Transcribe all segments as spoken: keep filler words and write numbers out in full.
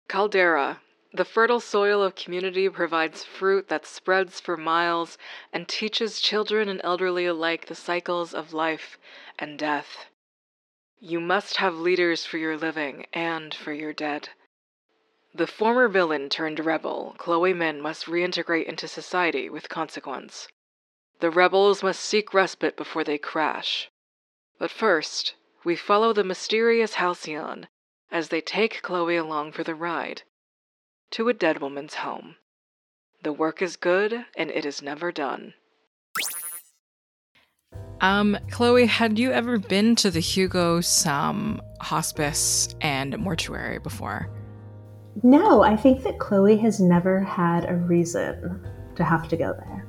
Caldera. The fertile soil of community provides fruit that spreads for miles and teaches children and elderly alike the cycles of life and death. You must have leaders for your living and for your dead. The former villain turned rebel, Chloe Min must reintegrate into society with consequence. The rebels must seek respite before they crash. But first, we follow the mysterious Halcyon as they take Chloe along for the ride to a dead woman's home. The work is good, and it is never done. Um, Chloe, had you ever been to the Hugo Sam hospice and mortuary before? No, I think that Chloe has never had a reason to have to go there.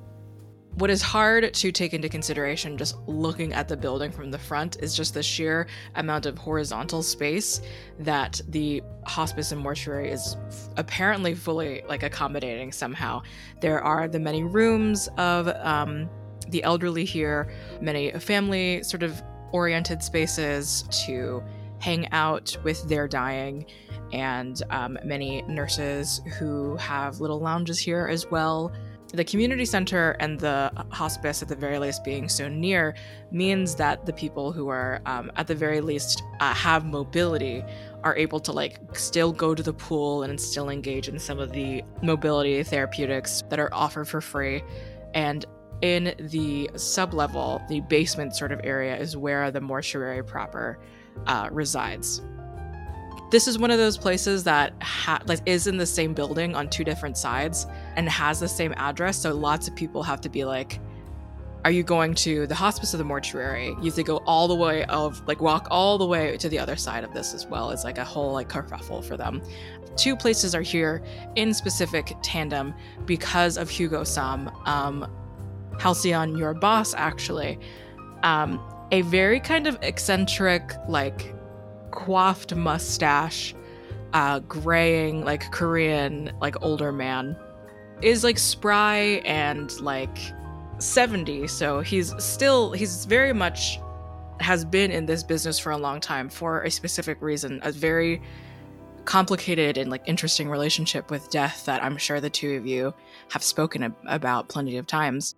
What is hard to take into consideration just looking at the building from the front is just the sheer amount of horizontal space that the hospice and mortuary is f- apparently fully like accommodating somehow. There are the many rooms of um, the elderly here, many family sort of oriented spaces to hang out with their dying, and um, many nurses who have little lounges here as well. The community center and the hospice, at the very least, being so near means that the people who are, um, at the very least, uh, have mobility are able to like still go to the pool and still engage in some of the mobility therapeutics that are offered for free. And in the sub-level, the basement sort of area is where the mortuary proper uh, resides. This is one of those places that ha- like is in the same building on two different sides and has the same address. So lots of people have to be like, are you going to the hospice or the mortuary? You have to go all the way of like walk all the way to the other side of this as well. It's like a whole like kerfuffle for them. Two places are here in specific tandem because of Hugo Sam. Um, Halcyon, your boss, actually, um, a very kind of eccentric, like coiffed mustache, uh, graying, like Korean, like older man, is like spry and like seventy. So he's still, he's very much has been in this business for a long time for a specific reason, a very complicated and like interesting relationship with death that I'm sure the two of you have spoken ab- about plenty of times.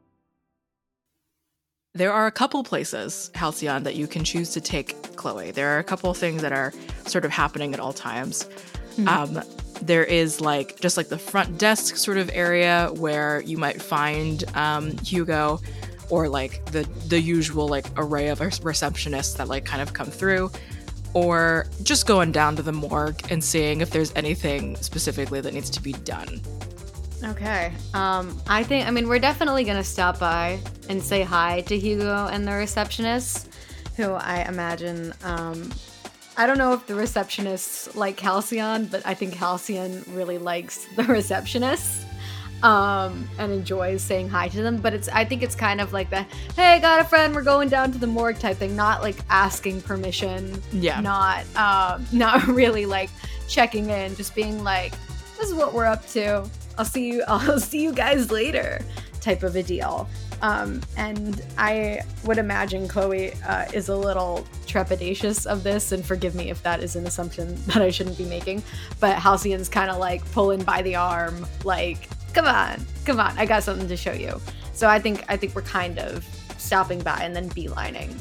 There are a couple places, Halcyon, that you can choose to take Chloe. There are a couple things that are sort of happening at all times. Mm-hmm. Um, there is like just like the front desk sort of area where you might find um, Hugo, or like the the usual like array of receptionists that like kind of come through, or just going down to the morgue and seeing if there's anything specifically that needs to be done. Okay. Um, I think, I mean, we're definitely going to stop by and say hi to Hugo and the receptionists, who I imagine, um, I don't know if the receptionists like Halcyon, but I think Halcyon really likes the receptionists, um, and enjoys saying hi to them. But it's, I think it's kind of like the, hey, I got a friend, we're going down to the morgue type thing, not like asking permission. Yeah. Not, um, not really like checking in, just being like, this is what we're up to. I'll see you, I'll see you guys later type of a deal. Um, and I would imagine Chloe uh, is a little trepidatious of this, and forgive me if that is an assumption that I shouldn't be making, but Halcyon's kind of like pulling by the arm, like, come on, come on, I got something to show you. So I think, I think we're kind of stopping by and then beelining.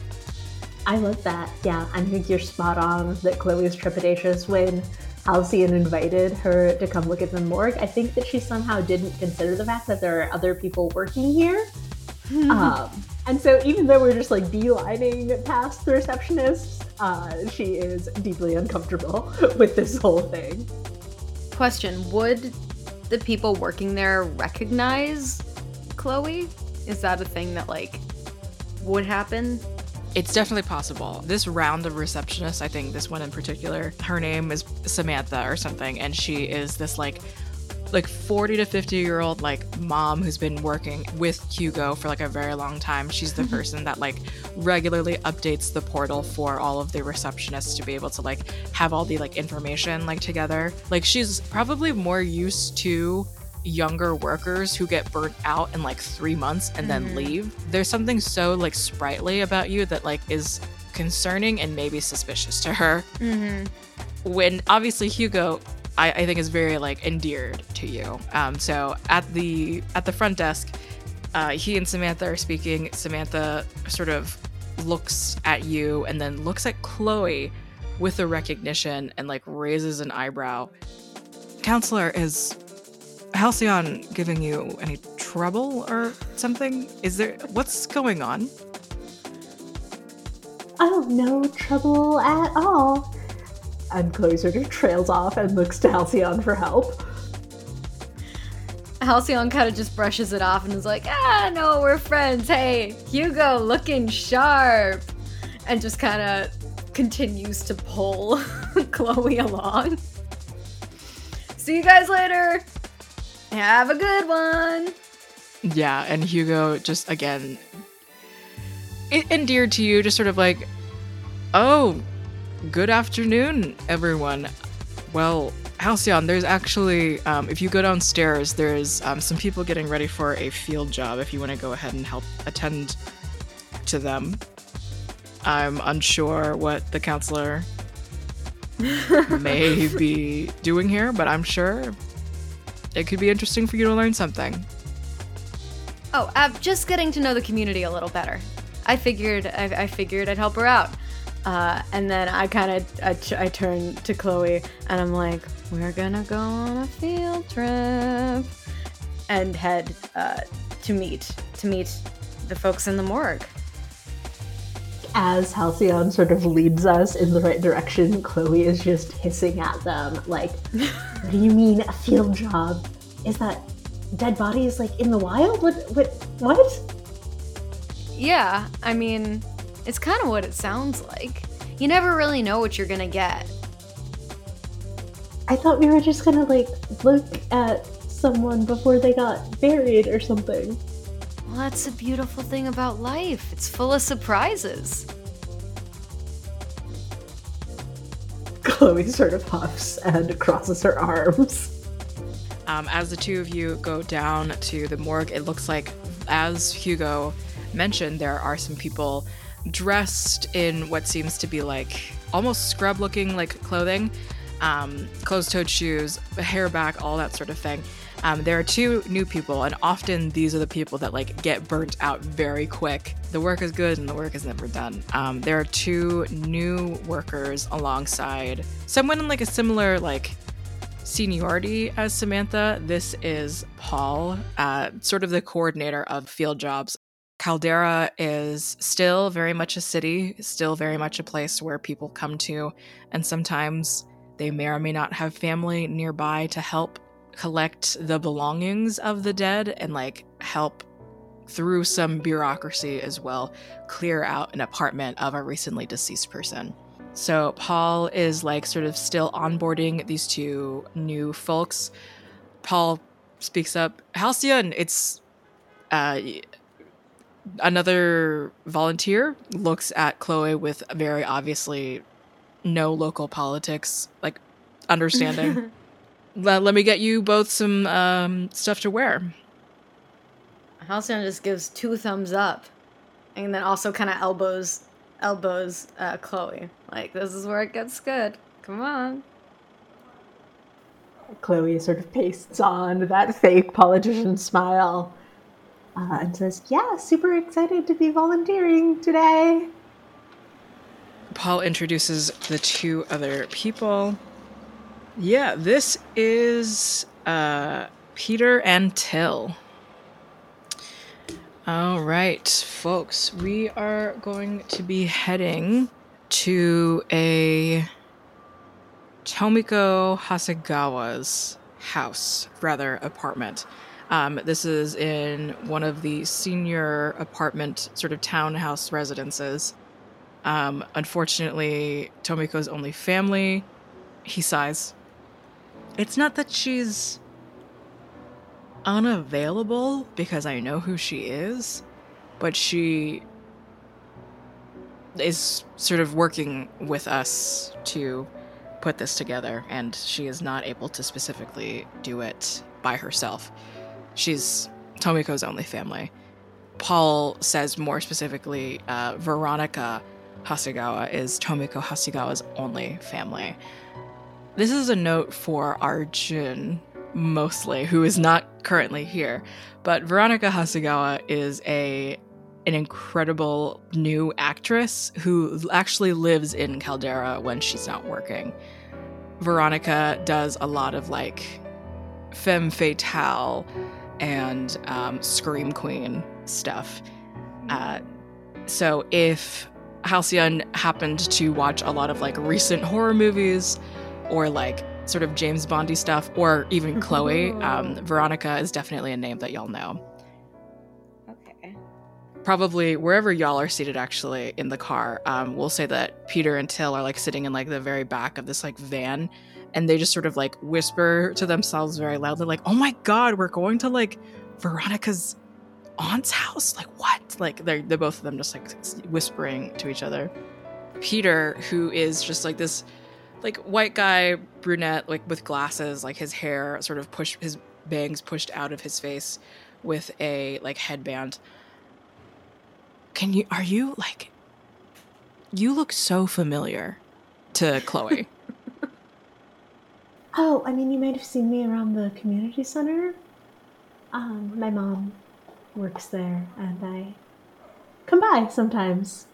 I love that. Yeah, I think you're spot on that Chloe is trepidatious when Halcyon invited her to come look at the morgue. I think that she somehow didn't consider the fact that there are other people working here. um, and so even though we're just like beelining past the receptionist, uh, she is deeply uncomfortable with this whole thing. Question, would the people working there recognize Chloe? Is that a thing that like would happen? It's definitely possible. This round of receptionists, I think this one in particular, her name is Samantha or something, and she is this like like forty to fifty year old like mom who's been working with Hugo for like a very long time. She's the person that like regularly updates the portal for all of the receptionists to be able to like have all the like information like together. Like she's probably more used to younger workers who get burnt out in like three months and then mm-hmm. leave. There's something so like sprightly about you that like is concerning and maybe suspicious to her. Mm-hmm. when obviously Hugo, I, I think is very like endeared to you. Um, so at the at the front desk, uh, he and Samantha are speaking. Samantha sort of looks at you and then looks at Chloe with a recognition and like raises an eyebrow. Counselor, is Halcyon giving you any trouble or something? Is there, what's going on? Oh, no trouble at all. And Chloe sort of trails off and looks to Halcyon for help. Halcyon kind of just brushes it off and is like, ah, no, we're friends. Hey, Hugo, looking sharp. And just kind of continues to pull Chloe along. See you guys later. Have a good one. Yeah, and Hugo just, again, it endeared to you, just sort of like, oh, good afternoon, everyone. Well, Halcyon, there's actually, um, if you go downstairs, there's um, some people getting ready for a field job if you want to go ahead and help attend to them. I'm unsure what the counselor may be doing here, but I'm sure it could be interesting for you to learn something. Oh, I'm just getting to know the community a little better. I figured I, I figured I'd help her out. Uh, and then I kind of I, I turn to Chloe and I'm like, we're gonna go on a field trip and head uh, to meet to meet the folks in the morgue. As Halcyon sort of leads us in the right direction, Chloe is just hissing at them, like, what do you mean a field job? Is that dead bodies, like, in the wild? What, what, what? Yeah, I mean, it's kind of what it sounds like. You never really know what you're gonna get. I thought we were just gonna, like, look at someone before they got buried or something. Well, that's the beautiful thing about life. It's full of surprises. Chloe sort of huffs and crosses her arms. Um, as the two of you go down to the morgue, it looks like, as Hugo mentioned, there are some people dressed in what seems to be like almost scrub-looking like clothing, um, closed-toed shoes, hair back, all that sort of thing. Um, there are two new people, and often these are the people that like get burnt out very quick. The work is good and the work is never done. Um, there are two new workers alongside someone in like a similar like seniority as Samantha. This is Paul, uh, sort of the coordinator of field jobs. Caldera is still very much a city, still very much a place where people come to, and sometimes they may or may not have family nearby to help collect the belongings of the dead and like help through some bureaucracy as well, clear out an apartment of a recently deceased person. So Paul is like sort of still onboarding these two new folks. Paul speaks up, Halcyon, it's uh, another volunteer, looks at Chloe with very obviously no local politics, like understanding. Let, let me get you both some um, stuff to wear. Halcyon just gives two thumbs up, and then also kind of elbows elbows uh, Chloe. Like, this is where it gets good. Come on. Chloe sort of pastes on that fake politician smile uh, and says, yeah, super excited to be volunteering today. Paul introduces the two other people. Yeah, this is uh, Peter and Till. All right, folks, we are going to be heading to a Tomiko Hasegawa's house, rather apartment. Um, this is in one of the senior apartment sort of townhouse residences. Um, unfortunately, Tomiko's only family, he sighs. It's not that she's unavailable, because I know who she is, but she is sort of working with us to put this together, and she is not able to specifically do it by herself. She's Tomiko's only family. Paul says more specifically, uh, Veronica Hasegawa is Tomiko Hasegawa's only family. This is a note for Arjun, mostly, who is not currently here. But Veronica Hasegawa is a an incredible new actress who actually lives in Caldera when she's not working. Veronica does a lot of like femme fatale and um, scream queen stuff. Uh, so if Halcyon happened to watch a lot of like recent horror movies or like sort of James Bondy stuff, or even Chloe, um, Veronica is definitely a name that y'all know. Okay. Probably wherever y'all are seated actually in the car, um, we'll say that Peter and Till are like sitting in like the very back of this like van, and they just sort of like whisper to themselves very loudly like, oh my god, we're going to like Veronica's aunt's house? Like what? Like they're, they're both of them just like whispering to each other. Peter, who is just like this like white guy, brunette, like with glasses, like his hair sort of pushed, his bangs pushed out of his face with a like headband. Can you, are you like, you look so familiar to Chloe. Oh, I mean, you might have seen me around the community center. Um, my mom works there, and I come by sometimes.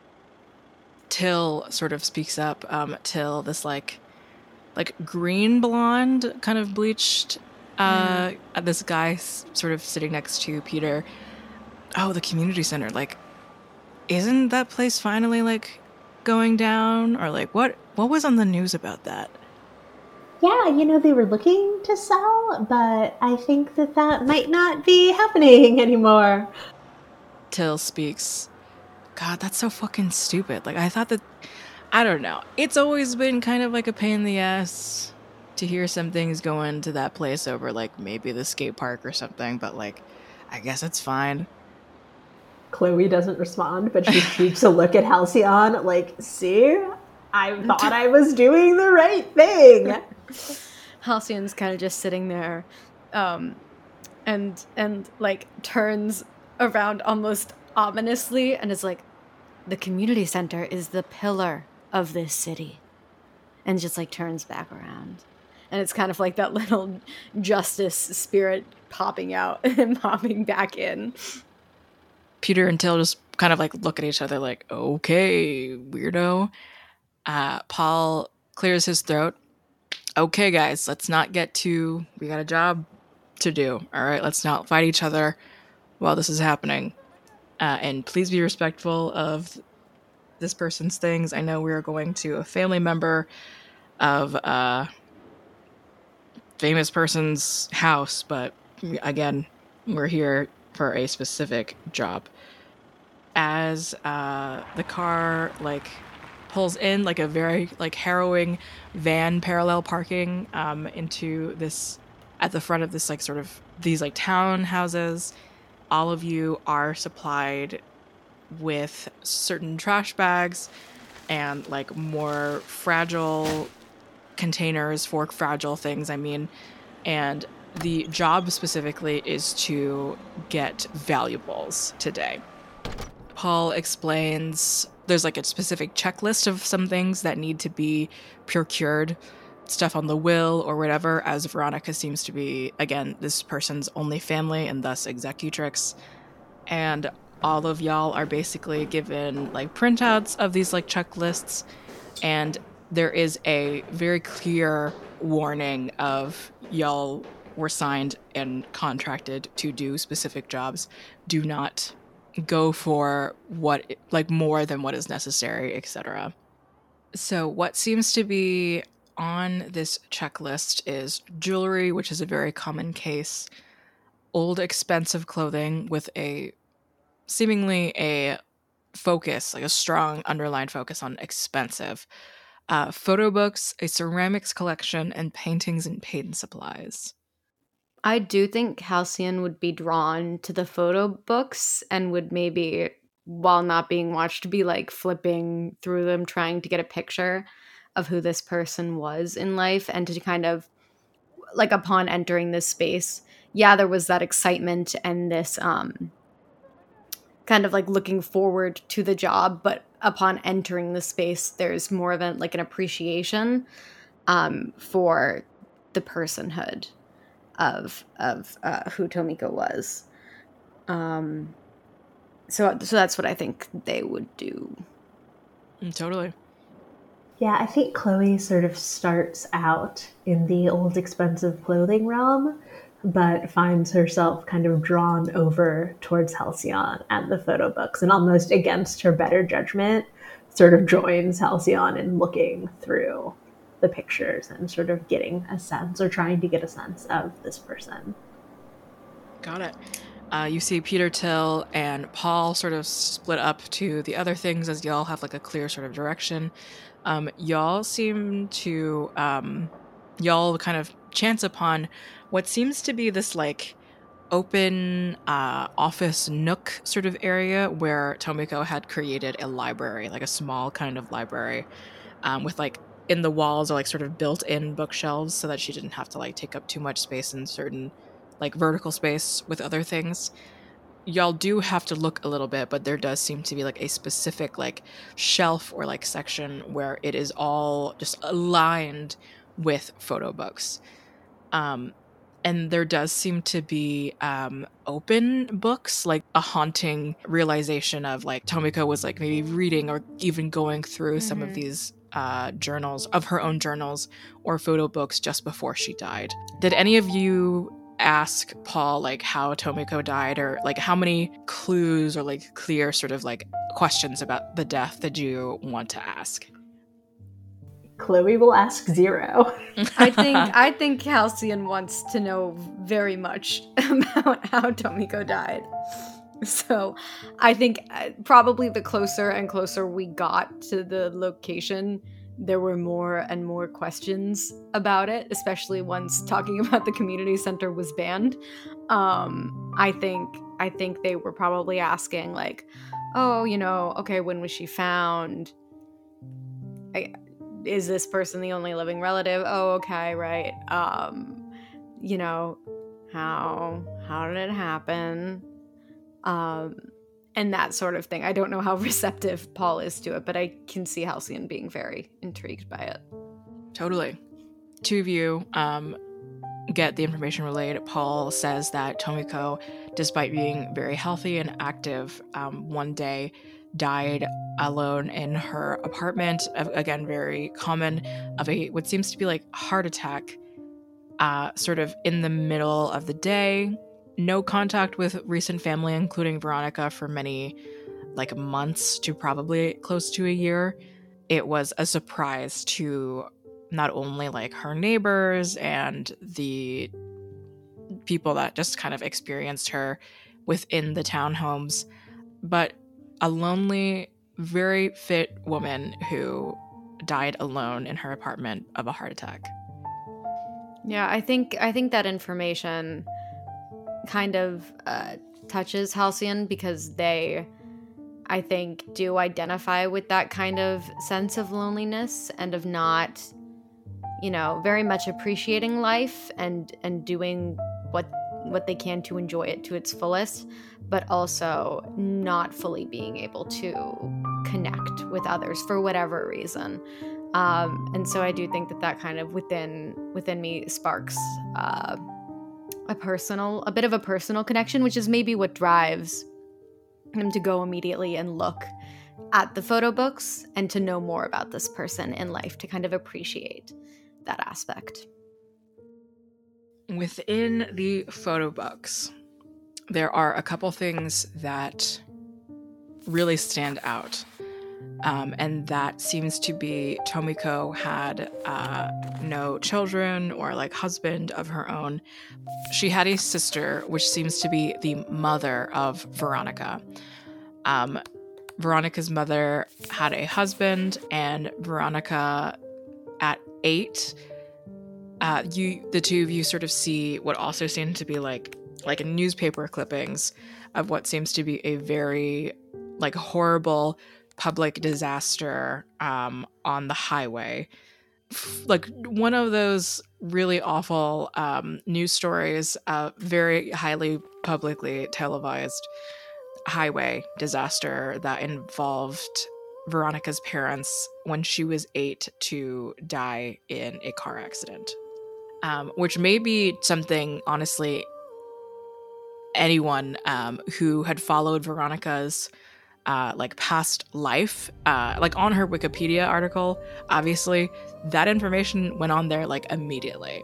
Till sort of speaks up. Um, Till, this like, like green blonde, kind of bleached, uh, mm. this guy s- sort of sitting next to Peter. Oh, the community center. Like, isn't that place finally like going down? Or like, what? What was on the news about that? Yeah, you know, they were looking to sell, but I think that that might not be happening anymore. Till speaks. God, that's so fucking stupid. Like, I thought that, I don't know. It's always been kind of like a pain in the ass to hear some things going to that place over, like, maybe the skate park or something, but, like, I guess it's fine. Chloe doesn't respond, but she shoots a look at Halcyon, like, see? I thought I was doing the right thing. Halcyon's kind of just sitting there, um, and, and, like, turns around almost ominously and is like, the community center is the pillar of this city, and just like turns back around, and it's kind of like that little justice spirit popping out and popping back in. Peter and Till just kind of like look at each other like, okay, weirdo. uh Paul clears his throat. Okay guys, let's not get too, we got a job to do, all right? Let's not fight each other while this is happening. Uh, and please be respectful of this person's things. I know we're going to a family member of a uh, famous person's house, but again, we're here for a specific job. As uh, the car like pulls in, like a very like harrowing van parallel parking um, into this, at the front of this like sort of these like townhouses. All of you are supplied with certain trash bags and like more fragile containers for fragile things, I mean. And the job specifically is to get valuables today. Paul explains there's like a specific checklist of some things that need to be procured, stuff on the will or whatever, as Veronica seems to be, again, this person's only family and thus executrix. And all of y'all are basically given like printouts of these like checklists, and there is a very clear warning of y'all were signed and contracted to do specific jobs. Do not go for what, like more than what is necessary, et cetera. So what seems to be on this checklist is jewelry, which is a very common case, old expensive clothing with a seemingly a focus, like a strong underlined focus on expensive, uh, photo books, a ceramics collection, and paintings and paint supplies. I do think Halcyon would be drawn to the photo books and would maybe, while not being watched, be like flipping through them, trying to get a picture of who this person was in life, and to kind of, like, upon entering this space, yeah, there was that excitement and this um, kind of like looking forward to the job, but upon entering the space, there's more of a, like an appreciation. um, for the personhood of of uh, who Tomiko was. Um, so so that's what I think they would do. Mm, totally. Yeah, I think Chloe sort of starts out in the old expensive clothing realm, but finds herself kind of drawn over towards Halcyon and the photo books, and almost against her better judgment, sort of joins Halcyon in looking through the pictures and sort of getting a sense, or trying to get a sense of this person. Got it. Uh, you see Peter Till and Paul sort of split up to the other things as y'all have like a clear sort of direction. Um, y'all seem to, um, y'all kind of chance upon what seems to be this like open uh, office nook sort of area where Tomiko had created a library, like a small kind of library, um, with like in the walls are like sort of built-in bookshelves so that she didn't have to like take up too much space in certain like vertical space with other things. Y'all do have to look a little bit, but there does seem to be like a specific like shelf or like section where it is all just aligned with photo books. Um, and there does seem to be um, open books, like a haunting realization of like Tomiko was like maybe reading or even going through mm-hmm. some of these uh, journals of her own journals or photo books just before she died. Did any of you ask Paul like how Tomiko died, or like how many clues or like clear sort of like questions about the death did you want to ask? Chloe will ask zero. I think I think Halcyon wants to know very much about how Tomiko died. So I think probably the closer and closer we got to the location, there were more and more questions about it, especially once talking about the community center was banned. Um, I think I think they were probably asking like, oh, you know, okay, when was she found? I, is this person the only living relative? Oh, okay, right. Um, you know, how how did it happen? Um, and that sort of thing. I don't know how receptive Paul is to it, but I can see Halcyon being very intrigued by it. Totally. Two of you um, get the information relayed. Paul says that Tomiko, despite being very healthy and active, um, one day died alone in her apartment. Again, very common, of a what seems to be like heart attack, uh, sort of in the middle of the day. No contact with recent family, including Veronica, for many like months to probably close to a year. It was a surprise to not only like her neighbors and the people that just kind of experienced her within the townhomes, but a lonely, very fit woman who died alone in her apartment of a heart attack. Yeah, I think I think that information kind of uh, touches Halcyon because they, I think, do identify with that kind of sense of loneliness and of not, you know, very much appreciating life and and doing what what they can to enjoy it to its fullest, but also not fully being able to connect with others for whatever reason. Um, and so I do think that that kind of within within me sparks uh, a personal, a bit of a personal connection, which is maybe what drives him to go immediately and look at the photo books and to know more about this person in life, to kind of appreciate that aspect. Within the photo books, there are a couple things that really stand out. Um, and that seems to be Tomiko had uh, no children or like husband of her own. She had a sister, which seems to be the mother of Veronica. Um, Veronica's mother had a husband, and Veronica, at eight, uh, you the two of you sort of see what also seem to be like like newspaper clippings of what seems to be a very like horrible public disaster um, on the highway. Like one of those really awful um, news stories, uh, very highly publicly televised highway disaster that involved Veronica's parents when she was eight to die in a car accident. Um, which may be something, honestly, anyone um, who had followed Veronica's uh, like past life, uh, like on her Wikipedia article, obviously, that information went on there like immediately.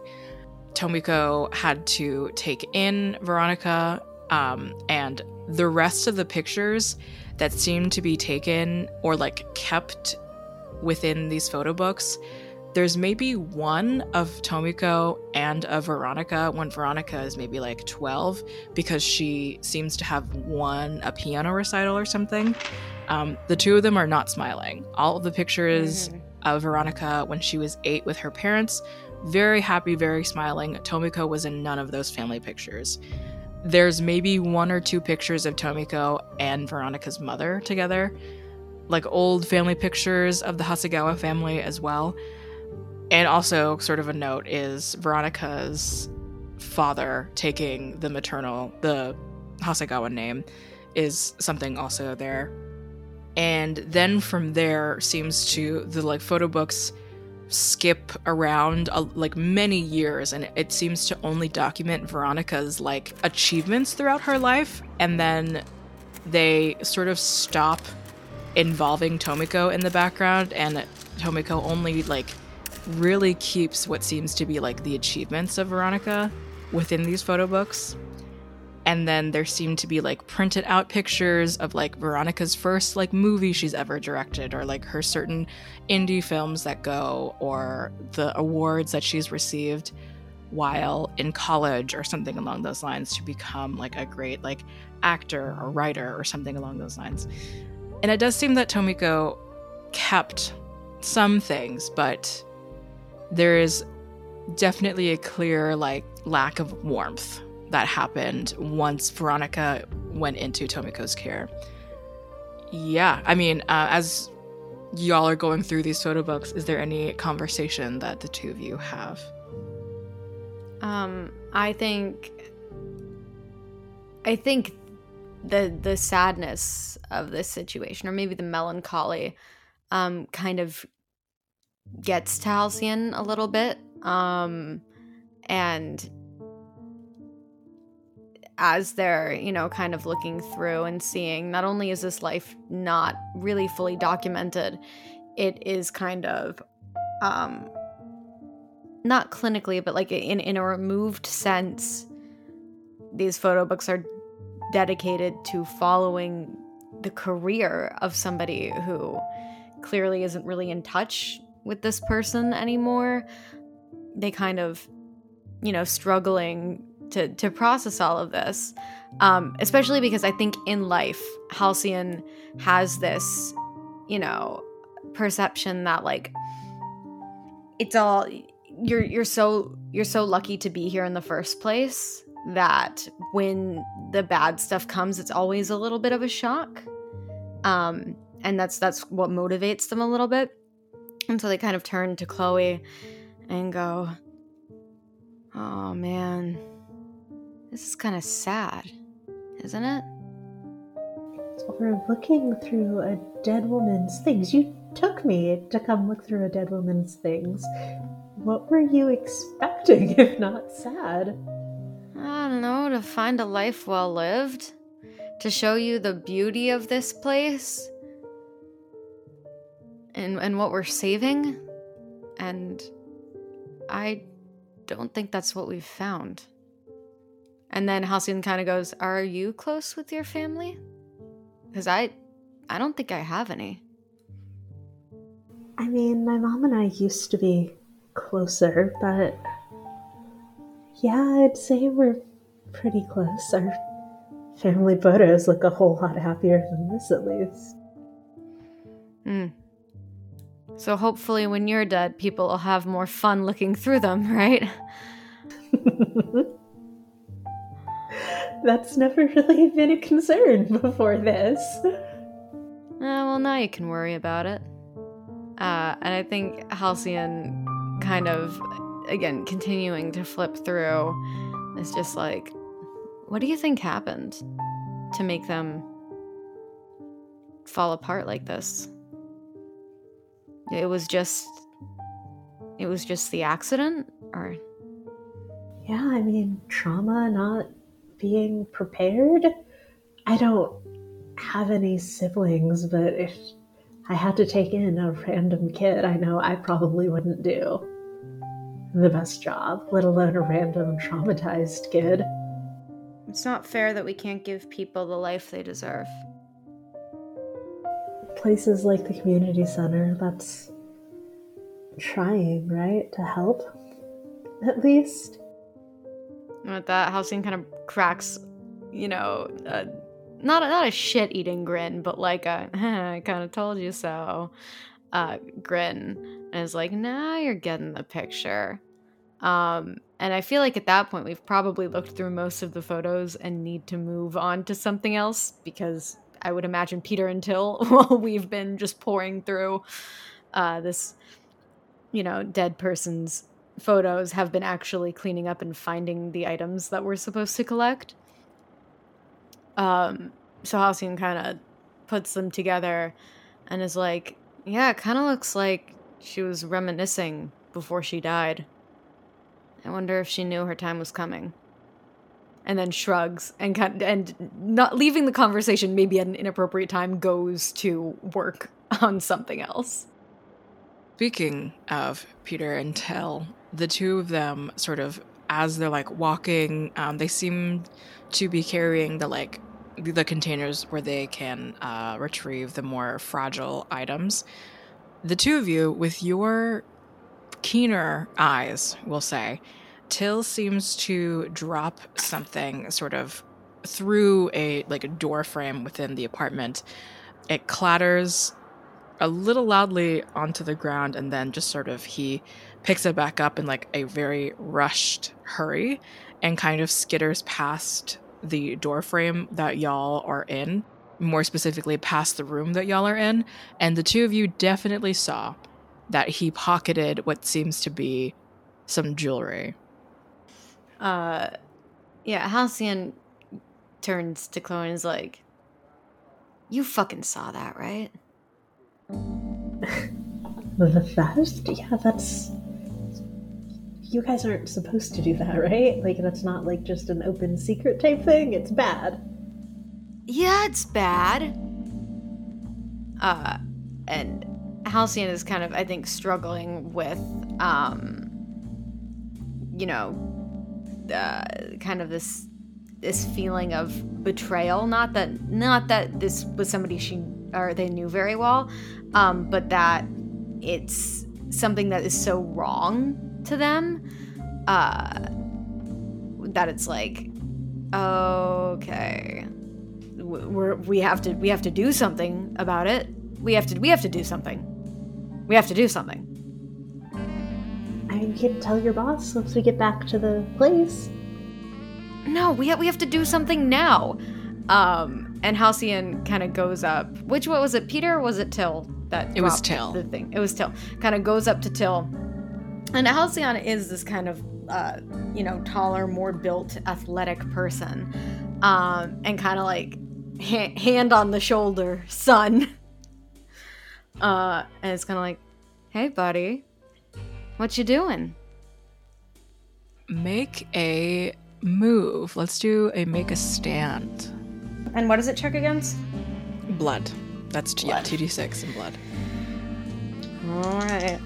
Tomiko had to take in Veronica, um, and the rest of the pictures that seemed to be taken or like kept within these photo books, there's maybe one of Tomiko and of Veronica when Veronica is maybe like twelve, because she seems to have won a piano recital or something. Um, the two of them are not smiling. All of the pictures mm. of Veronica when she was eight with her parents, very happy, very smiling. Tomiko was in none of those family pictures. There's maybe one or two pictures of Tomiko and Veronica's mother together, like old family pictures of the Hasegawa family as well. And also, sort of a note is Veronica's father taking the maternal, the Hasegawa name, is something also there. And then from there seems to, the like photo books skip around uh, like many years, and it seems to only document Veronica's like achievements throughout her life, and then they sort of stop involving Tomiko in the background, and Tomiko only like really keeps what seems to be like the achievements of Veronica within these photo books. And then there seem to be like printed out pictures of like Veronica's first like movie she's ever directed, or like her certain indie films that go, or the awards that she's received while in college or something along those lines to become like a great like actor or writer or something along those lines. And it does seem that Tomiko kept some things, but there is definitely a clear like lack of warmth that happened once Veronica went into Tomiko's care. Yeah, I mean, uh, as y'all are going through these photo books, is there any conversation that the two of you have? Um, I think, I think the the sadness of this situation, or maybe the melancholy, um, kind of gets to Halcyon a little bit, um, and as they're, you know, kind of looking through and seeing, not only is this life not really fully documented, it is kind of, um, not clinically, but like in, in a removed sense, these photo books are dedicated to following the career of somebody who clearly isn't really in touch with this person anymore. They kind of, you know, struggling to to process all of this, um, especially because I think in life, Halcyon has this, you know, perception that like it's all you're you're so you're so lucky to be here in the first place that when the bad stuff comes, it's always a little bit of a shock, um, and that's that's what motivates them a little bit, and so they kind of turn to Chloe and go, "Oh man, this is kind of sad, isn't it?" So we're looking through a dead woman's things. You took me to come look through a dead woman's things. What were you expecting, if not sad? I don't know, to find a life well lived, to show you the beauty of this place, and and what we're saving, and I don't think that's what we've found. And then Halcyon kind of goes, "Are you close with your family? Because I, I don't think I have any." I mean, my mom and I used to be closer, but yeah, I'd say we're pretty close. Our family photos look a whole lot happier than this, at least. Hmm. So hopefully when you're dead, people will have more fun looking through them, right? That's never really been a concern before this. Uh, well, now you can worry about it. Uh, and I think Halcyon kind of, again, continuing to flip through is just like, what do you think happened to make them fall apart like this? it was just it was just the accident, or Yeah, I mean, trauma, not being prepared. I don't have any siblings, but if I had to take in a random kid, I know I probably wouldn't do the best job, let alone a random traumatized kid. it's not fair that we can't give people the life they deserve. Places like the community center, that's trying, right? To help, at least. With that, Halcyon kind of cracks, you know, uh, not a, not a shit-eating grin, but like a I kind of told you so uh, grin, and is like, "Now you're getting the picture." Um, and I feel like at that point we've probably looked through most of the photos and need to move on to something else, because I would imagine Peter and Till, while we've been just pouring through uh, this, you know, dead person's photos, have been actually cleaning up and finding the items that we're supposed to collect. Um, so Halcyon kind of puts them together and is like, yeah, it kind of looks like she was reminiscing before she died. I wonder if she knew her time was coming. And then shrugs and kind and not leaving the conversation maybe at an inappropriate time, goes to work on something else. Speaking of Peter and Till, the two of them sort of, as they're like walking, um, they seem to be carrying the like the containers where they can uh, retrieve the more fragile items. The two of you, with your keener eyes, we'll say, Till seems to drop something sort of through a like a door frame within the apartment. It clatters a little loudly onto the ground, and then just sort of he picks it back up in like a very rushed hurry and kind of skitters past the door frame that y'all are in, more specifically past the room that y'all are in. And the two of you definitely saw that he pocketed what seems to be some jewelry. Uh, yeah, Halcyon turns to Chloe and is like, "You fucking saw that, right?" The vest? Yeah, that's... You guys aren't supposed to do that, right? Like, that's not like just an open secret type thing. It's bad. Yeah, it's bad. Uh, and Halcyon is kind of, I think, struggling with, um, you know, uh, kind of this this feeling of betrayal. Not that not that this was somebody she or they knew very well, um, but that it's something that is so wrong to them, uh, that it's like, okay, we're we have to we have to do something about it. We have to we have to do something. We have to do something. I mean, you can tell your boss once we get back to the place. No, we have we have to do something now. Um, and Halcyon kind of goes up. Which what was it, Peter or was it Till? That It was dropped Till. The thing. It was Till. Kind of goes up to Till. And Halcyon is this kind of, uh, you know, taller, more built, athletic person. Um, and kind of like, ha- hand on the shoulder, son. Uh, and it's kind of like, hey, buddy, what you doing? Make a move. Let's do a make a stand. And what does it check against? Blood. That's t- yeah, Blood. two d six in blood. All right.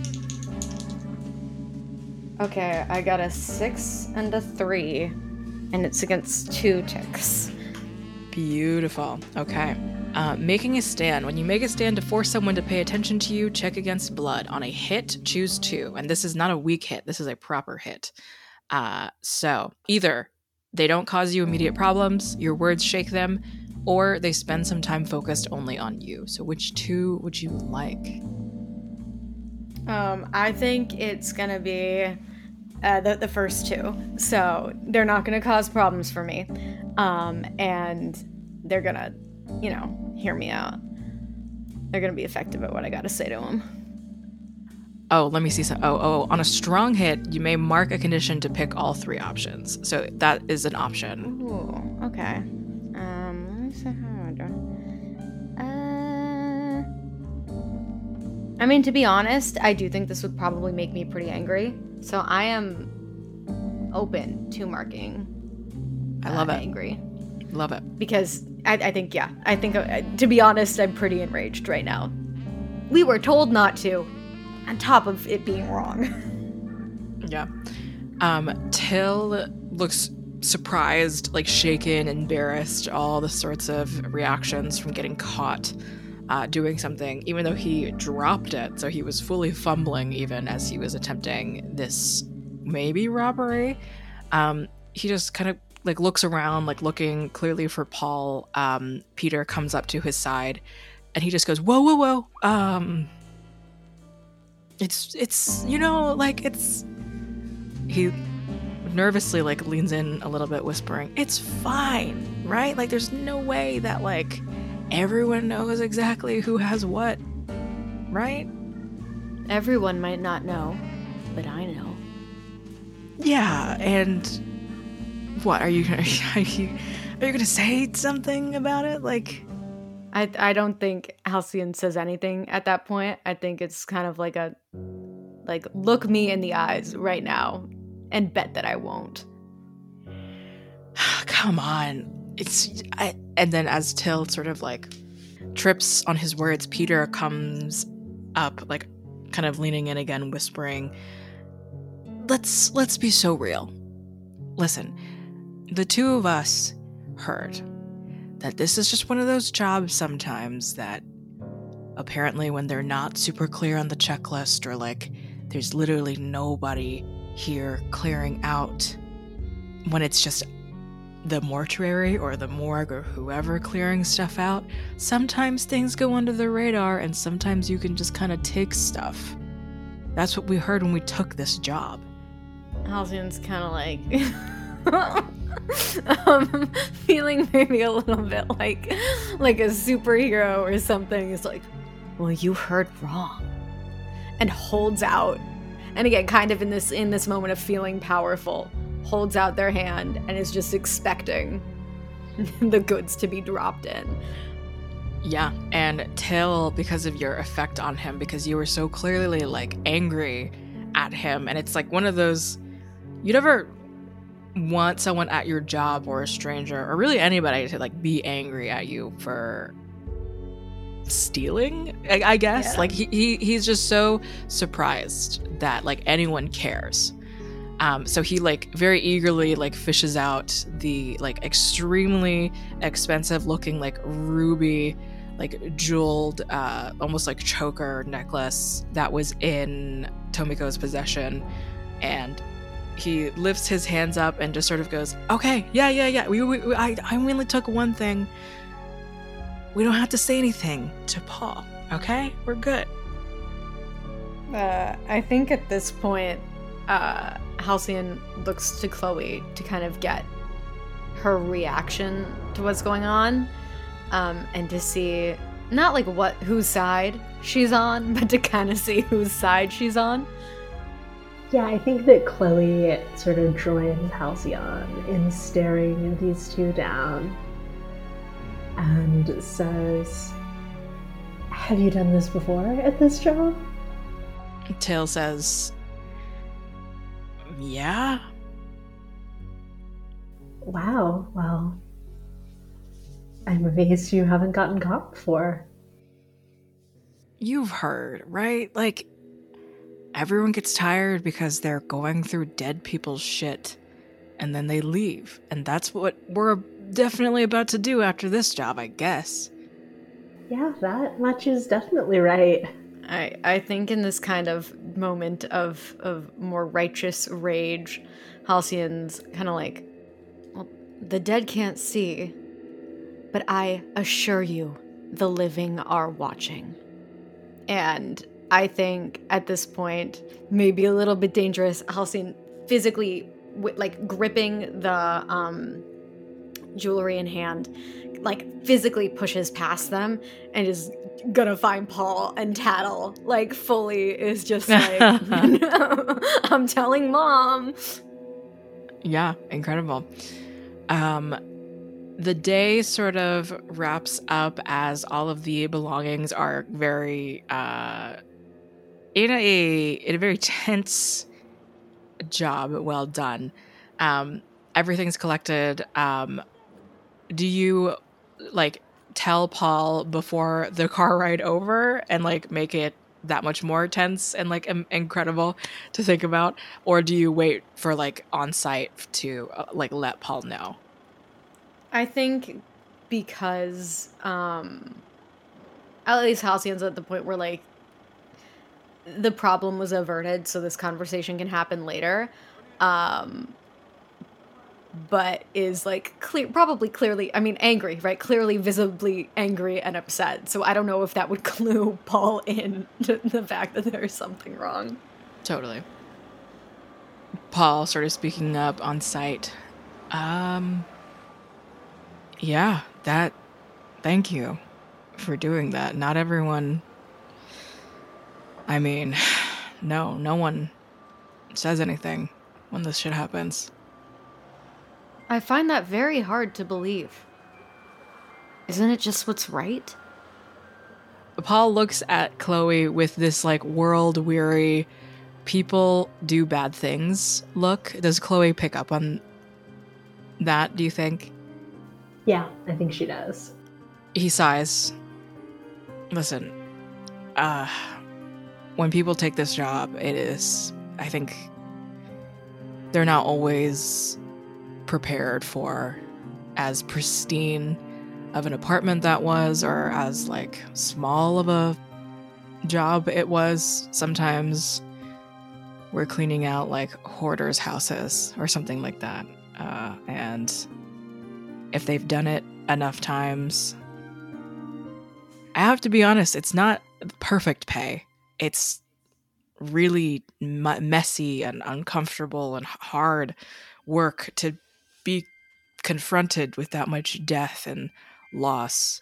Okay, I got a six and a three, and it's against two ticks. Beautiful. Okay. Uh, making a stand. When you make a stand to force someone to pay attention to you, check against blood. On a hit, choose two. And this is not a weak hit. This is a proper hit. Uh, so either they don't cause you immediate problems, your words shake them, or they spend some time focused only on you. So which two would you like? Um, I think it's gonna be uh, the the first two. So they're not gonna cause problems for me, um, and they're gonna, you know, hear me out. They're gonna be effective at what I gotta say to them. Oh, let me see some. Oh, oh, on a strong hit, you may mark a condition to pick all three options. So that is an option. Ooh, okay. Um, let me see how I do. Uh, I mean, to be honest, I do think this would probably make me pretty angry. So I am open to marking. I love uh, it. Angry. Love it. Because I, I think, yeah, I think, uh, to be honest, I'm pretty enraged right now. We were told not to, on top of it being wrong. Yeah. Um, Till looks surprised, like shaken, embarrassed, all the sorts of reactions from getting caught uh, doing something, even though he dropped it. So he was fully fumbling even as he was attempting this maybe robbery. Um, he just kind of like looks around, like looking clearly for Paul. Um, Peter comes up to his side and he just goes, whoa, whoa, whoa. Um, it's, it's, you know, like it's, he nervously like leans in a little bit, whispering, it's fine, right? Like there's no way that like everyone knows exactly who has what, right? Everyone might not know, but I know. Yeah, and what are you gonna are you are you gonna say something about it? Like, I I don't think Halcyon says anything at that point. I think it's kind of like a like look me in the eyes right now and bet that I won't. come on, it's I, and then as Till sort of like trips on his words, Peter comes up, like kind of leaning in again, whispering, let's let's be so real. Listen, the two of us heard that this is just one of those jobs sometimes that apparently when they're not super clear on the checklist, or like there's literally nobody here clearing out, when it's just the mortuary or the morgue or whoever clearing stuff out, sometimes things go under the radar and sometimes you can just kind of take stuff. That's what we heard when we took this job. Halcyon's kind of like um, feeling maybe a little bit like like a superhero or something. Is like, well, you heard wrong, and holds out, and again, kind of in this in this moment of feeling powerful, holds out their hand and is just expecting the goods to be dropped in. Yeah, and Till, because of your effect on him, because you were so clearly like angry at him, and it's like one of those, you never want someone at your job or a stranger or really anybody to like be angry at you for stealing, I, I guess. Yeah. Like he, he he's just so surprised that like anyone cares. Um, so he like very eagerly like fishes out the like extremely expensive looking like ruby like jeweled uh, almost like choker necklace that was in Tomiko's possession, and he lifts his hands up and just sort of goes, okay, yeah, yeah, yeah, we, we, we I, I only took one thing. We don't have to say anything to Paul, okay? We're good. Uh, I think at this point, uh, Halcyon looks to Chloe to kind of get her reaction to what's going on, um, and to see not like what whose side she's on, but to kind of see whose side she's on. Yeah, I think that Chloe sort of joins Halcyon in staring these two down and says, have you done this before at this job? Till says, yeah. Wow, well, I'm amazed you haven't gotten caught before. You've heard, right? Like, everyone gets tired because they're going through dead people's shit, and then they leave. And that's what we're definitely about to do after this job, I guess. Yeah, that much is definitely right. I, I think in this kind of moment of, of more righteous rage, Halcyon's kind of like, well, the dead can't see, but I assure you, the living are watching. And I think at this point, maybe a little bit dangerous, Halcyon physically, w- like gripping the um, jewelry in hand, like physically pushes past them and is gonna find Paul and tattle, like fully is just like, I'm telling mom. Yeah, incredible. Um, the day sort of wraps up as all of the belongings are very uh, in a in a very tense job, well done. Um, everything's collected. Um, do you like tell Paul before the car ride over and like make it that much more tense and like im- incredible to think about, or do you wait for like on site to uh, like let Paul know? I think because um at least Halcyon's at the point where like the problem was averted so this conversation can happen later. Um but is like clear probably clearly I mean angry, right? Clearly visibly angry and upset. So I don't know if that would clue Paul in to the fact that there's something wrong. Totally. Paul started speaking up on site. Um yeah, that thank you for doing that. Not everyone I mean, no, no one says anything when this shit happens. I find that very hard to believe. Isn't it just what's right? Paul looks at Chloe with this like world weary people do bad things look. Does Chloe pick up on that, do you think? Yeah, I think she does. He sighs. Listen, uh when people take this job, it is, I think, they're not always prepared for as pristine of an apartment that was, or as like small of a job it was. Sometimes we're cleaning out like hoarders' houses or something like that. Uh, and if they've done it enough times, I have to be honest, it's not perfect pay. It's really m- messy and uncomfortable and hard work to be confronted with that much death and loss.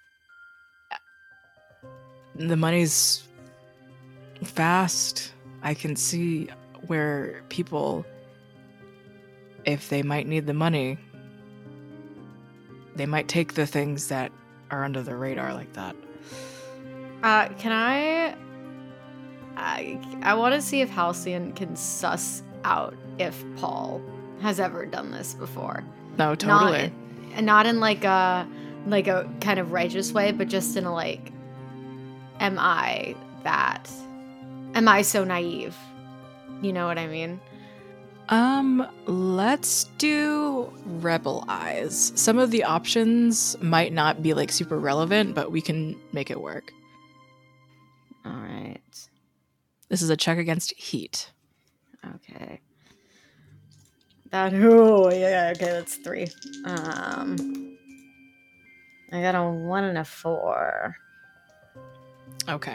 The money's fast. I can see where people, if they might need the money, they might take the things that are under the radar like that. Uh, can I... I, I want to see if Halcyon can suss out if Paul has ever done this before. No, totally. Not, not in like a like a kind of righteous way, but just in a like, am I that? Am I so naive? You know what I mean? Um, let's do Rebel Eyes. Some of the options might not be like super relevant, but we can make it work. All right. This is a check against heat. Okay. That, oh, yeah, okay, that's three. Um, I got a one and a four. Okay.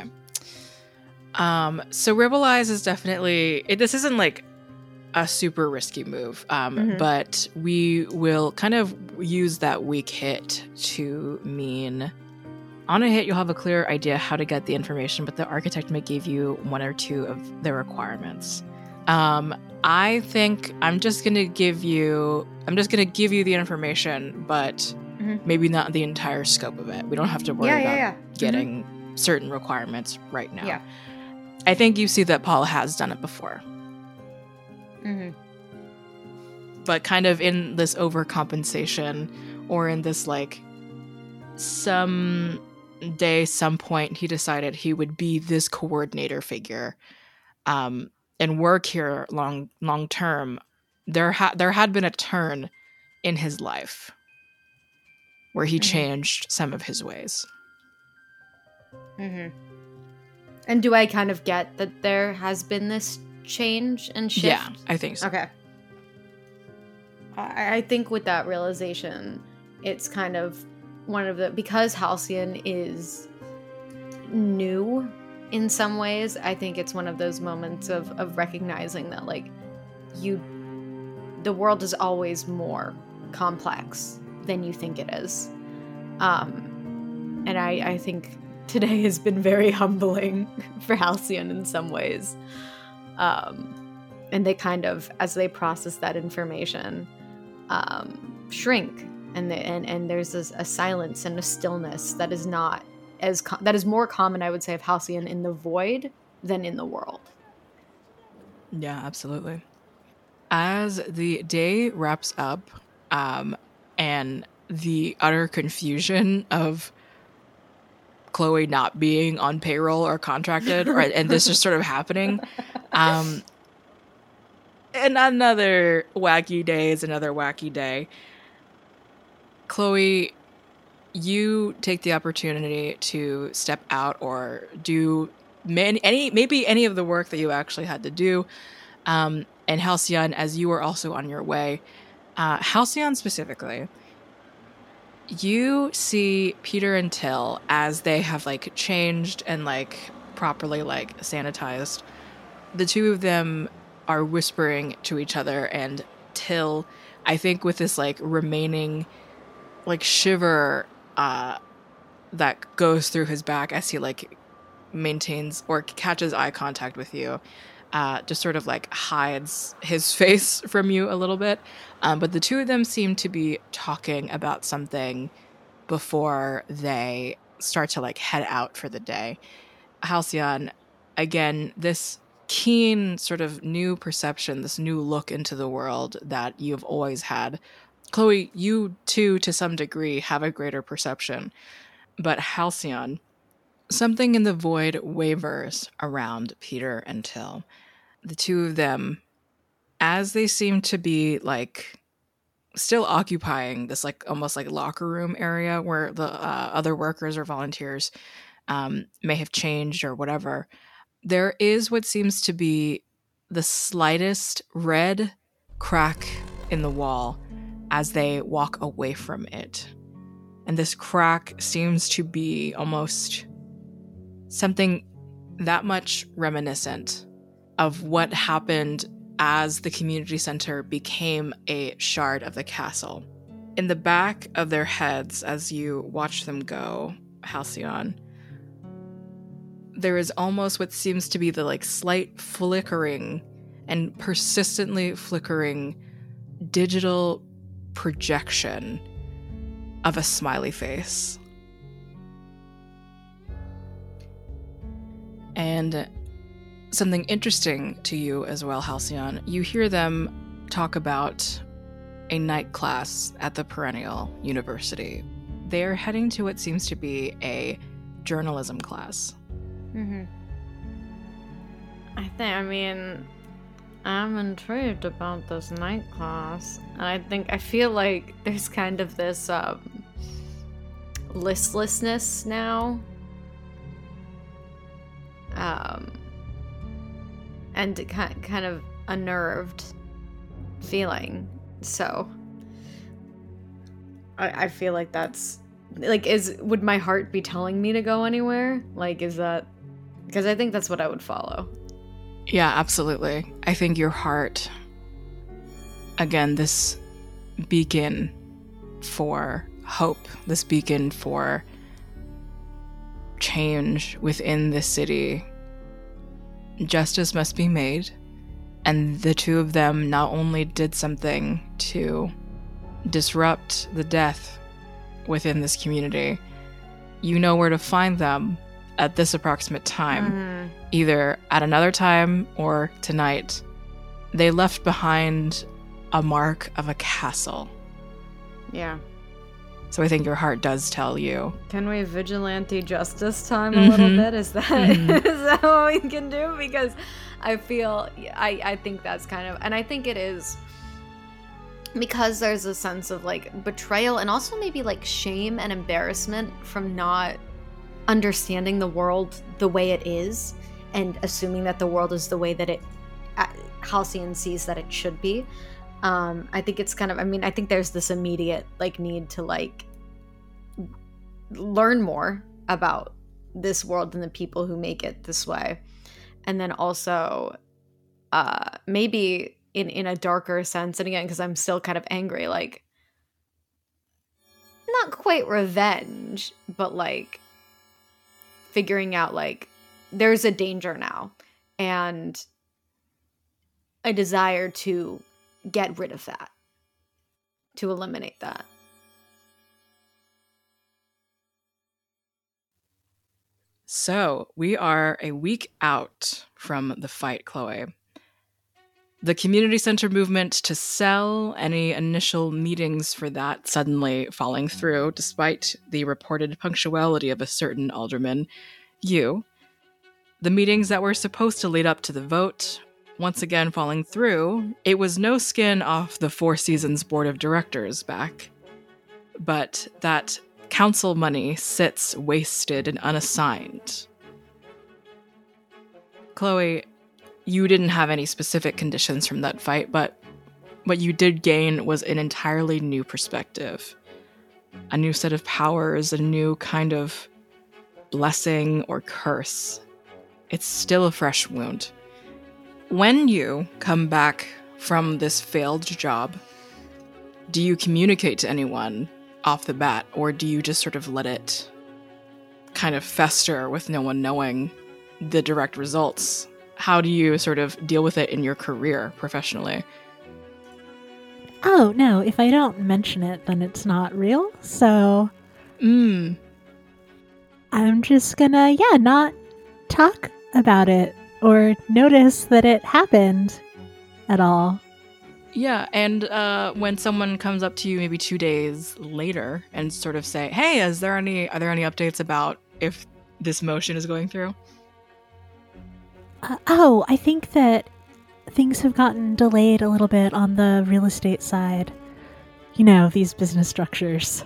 Um, so Rebel Eyes is definitely, it, this isn't like a super risky move, um, mm-hmm. but we will kind of use that weak hit to mean on a hit, you'll have a clear idea how to get the information, but the architect may give you one or two of the requirements. Um, I think I'm just going to give you, I'm just going to give you the information, but mm-hmm. maybe not the entire scope of it. We don't have to worry yeah, about yeah, yeah. getting mm-hmm. certain requirements right now. Yeah. I think you see that Paul has done it before. Mm-hmm. But kind of in this overcompensation, or in this like some day, some point, he decided he would be this coordinator figure, um, and work here long, long term. There had there had been a turn in his life where he mm-hmm. changed some of his ways. Mm-hmm. And do I kind of get that there has been this change and shift? Yeah, I think so. Okay. I, I think with that realization, it's kind of one of the, because Halcyon is new in some ways, I think it's one of those moments of, of recognizing that, like, you, the world is always more complex than you think it is. Um, and I, I think today has been very humbling for Halcyon in some ways. Um, and they kind of, as they process that information, um, shrink. And, the, and and there's this, a silence and a stillness that is not as co- that is more common, I would say, of Halcyon in the void than in the world. Yeah, absolutely. As the day wraps up, um, and the utter confusion of Chloe not being on payroll or contracted, or, and this just sort of happening, um, and another wacky day is another wacky day. Chloe, you take the opportunity to step out or do many, any maybe any of the work that you actually had to do. Um, and Halcyon, as you are also on your way, uh, Halcyon specifically, you see Peter and Till as they have like changed and like properly like sanitized. The two of them are whispering to each other, and Till, I think with this like remaining like shiver uh, that goes through his back as he like maintains or catches eye contact with you, uh, just sort of like hides his face from you a little bit. Um, but the two of them seem to be talking about something before they start to like head out for the day. Halcyon, again, this keen sort of new perception, this new look into the world that you've always had. Chloe, you too, to some degree, have a greater perception. But Halcyon, something in the void wavers around Peter and Till. The two of them, as they seem to be like still occupying this like almost like locker room area where the uh, other workers or volunteers um, may have changed or whatever, there is what seems to be the slightest red crack in the wall as they walk away from it. And this crack seems to be almost something that much reminiscent of what happened as the community center became a shard of the castle. In the back of their heads, as you watch them go, Halcyon, there is almost what seems to be the like slight flickering and persistently flickering digital projection of a smiley face. And something interesting to you as well, Halcyon, you hear them talk about a night class at the Perennial University. They're heading to what seems to be a journalism class. Mm-hmm. I think, I mean, I'm intrigued about this night class. And I think, I feel like there's kind of this um, listlessness now. Um, and kind of unnerved feeling. So, I, I feel like that's, like, is, would my heart be telling me to go anywhere? Like, is that, because I think that's what I would follow. Yeah, absolutely. I think your heart, again, this beacon for hope, this beacon for change within the city, justice must be made. And the two of them not only did something to disrupt the death within this community, you know where to find them at this approximate time, mm. either at another time or tonight. They left behind a mark of a castle. Yeah. So I think your heart does tell you. Can we vigilante justice time a mm-hmm. little bit? Is that mm-hmm. is that what we can do? Because I feel, I, I think that's kind of, and I think it is, because there's a sense of like betrayal and also maybe like shame and embarrassment from not understanding the world the way it is and assuming that the world is the way that it, uh, Halcyon sees that it should be. Um, I think it's kind of, I mean, I think there's this immediate like need to like learn more about this world and the people who make it this way. And then also uh, maybe in, in a darker sense, and again, because I'm still kind of angry, like not quite revenge, but like figuring out like there's a danger now and a desire to get rid of that, to eliminate that. So we are a week out from the fight, Chloe. The community center movement to sell, any initial meetings for that suddenly falling through, despite the reported punctuality of a certain alderman, you. The meetings that were supposed to lead up to the vote, once again falling through. It was no skin off the Four Seasons Board of Directors back, but that council money sits wasted and unassigned. Chloe, you didn't have any specific conditions from that fight, but what you did gain was an entirely new perspective. A new set of powers, a new kind of blessing or curse. It's still a fresh wound. When you come back from this failed job, do you communicate to anyone off the bat, or do you just sort of let it kind of fester with no one knowing the direct results? How do you sort of deal with it in your career professionally? Oh, no, if I don't mention it, then it's not real, so... Mm. I'm just gonna, yeah, not talk about it or notice that it happened at all. Yeah, and uh, when someone comes up to you maybe two days later and sort of say, hey, is there any, are there any updates about if this motion is going through? Uh, oh, I think that things have gotten delayed a little bit on the real estate side. You know, these business structures.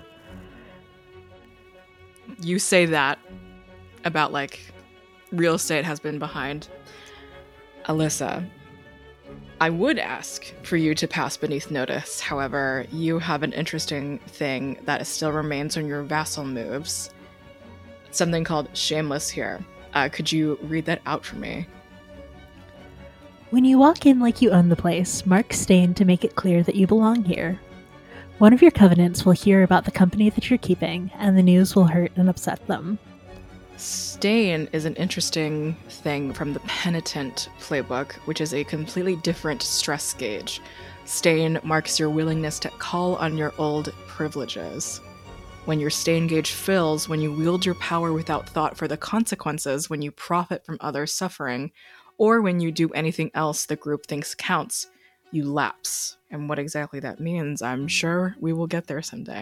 You say that about, like, real estate has been behind. Alyssa, I would ask for you to pass beneath notice. However, you have an interesting thing that still remains on your vassal moves. Something called Shameless here. Uh, could you read that out for me? When you walk in like you own the place, mark Stain to make it clear that you belong here. One of your covenants will hear about the company that you're keeping, and the news will hurt and upset them. Stain is an interesting thing from the Penitent playbook, which is a completely different stress gauge. Stain marks your willingness to call on your old privileges. When your Stain gauge fills, when you wield your power without thought for the consequences, when you profit from others' suffering, or when you do anything else the group thinks counts, you lapse. And what exactly that means, I'm sure we will get there someday.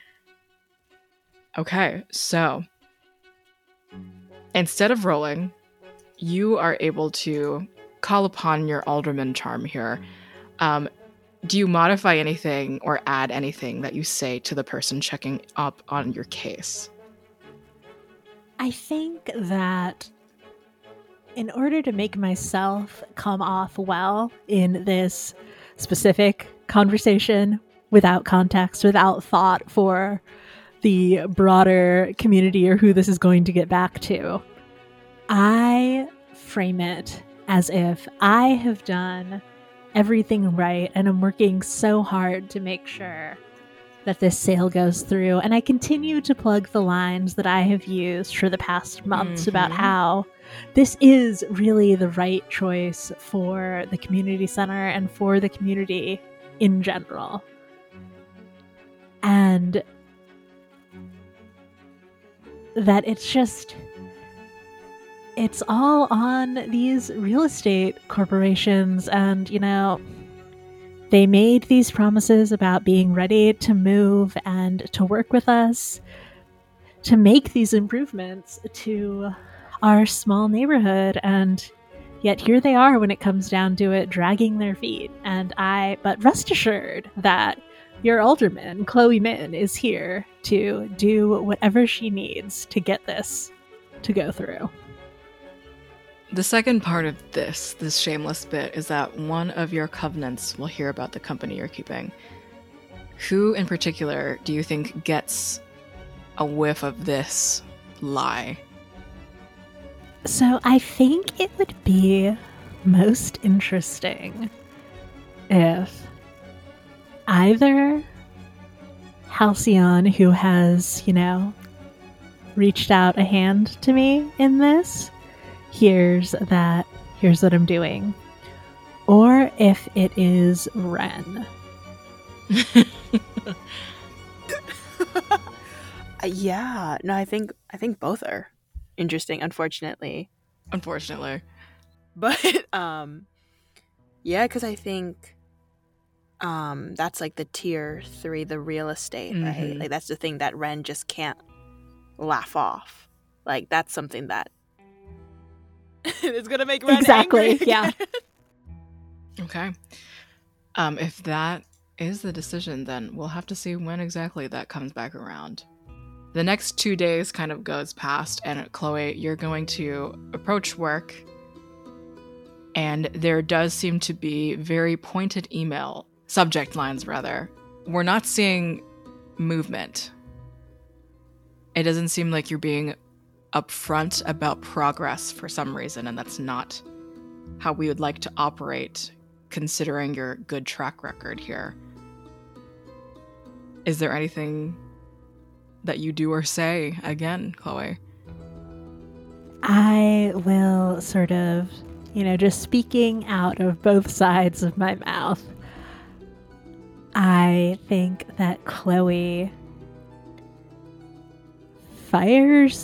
Okay, so instead of rolling, you are able to call upon your alderman charm here. Um, do you modify anything or add anything that you say to the person checking up on your case? I think that in order to make myself come off well in this specific conversation, without context, without thought for the broader community or who this is going to get back to, I frame it as if I have done everything right and I'm working so hard to make sure that this sale goes through. And I continue to plug the lines that I have used for the past months mm-hmm. about how this is really the right choice for the community center and for the community in general. And that it's just, it's all on these real estate corporations. And, you know, they made these promises about being ready to move and to work with us to make these improvements to our small neighborhood. And yet here they are when it comes down to it, dragging their feet. And I, but rest assured that your alderman, Chloe Min, is here to do whatever she needs to get this to go through. The second part of this, this shameless bit, is that one of your covenants will hear about the company you're keeping. Who in particular do you think gets a whiff of this lie? So I think it would be most interesting if either Halcyon, who has, you know, reached out a hand to me in this, hears that, here's what I'm doing. Or if it is Ren. yeah, no, I think I think both are interesting, unfortunately. Unfortunately. But um yeah, because I think um that's like the tier three, the real estate, right? Mhm. Like that's the thing that Ren just can't laugh off. Like that's something that is gonna make Ren Exactly, angry yeah. again. Okay. Um, if that is the decision, then we'll have to see when exactly that comes back around. The next two days kind of goes past, and Chloe, you're going to approach work, and there does seem to be very pointed email subject lines, rather. We're not seeing movement. It doesn't seem like you're being upfront about progress for some reason, and that's not how we would like to operate, considering your good track record here. Is there anything that you do or say again, Chloe? I will sort of, you know, just speaking out of both sides of my mouth. I think that Chloe fires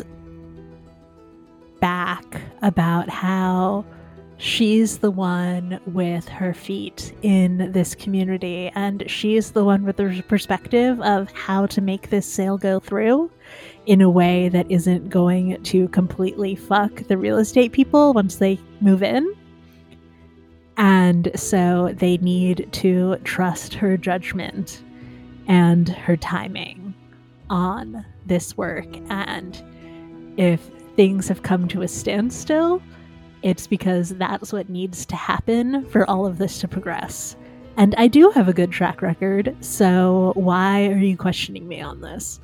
back about how she's the one with her feet in this community, and she's the one with the perspective of how to make this sale go through in a way that isn't going to completely fuck the real estate people once they move in. And so they need to trust her judgment and her timing on this work. And if things have come to a standstill, it's because that's what needs to happen for all of this to progress. And I do have a good track record, so why are you questioning me on this?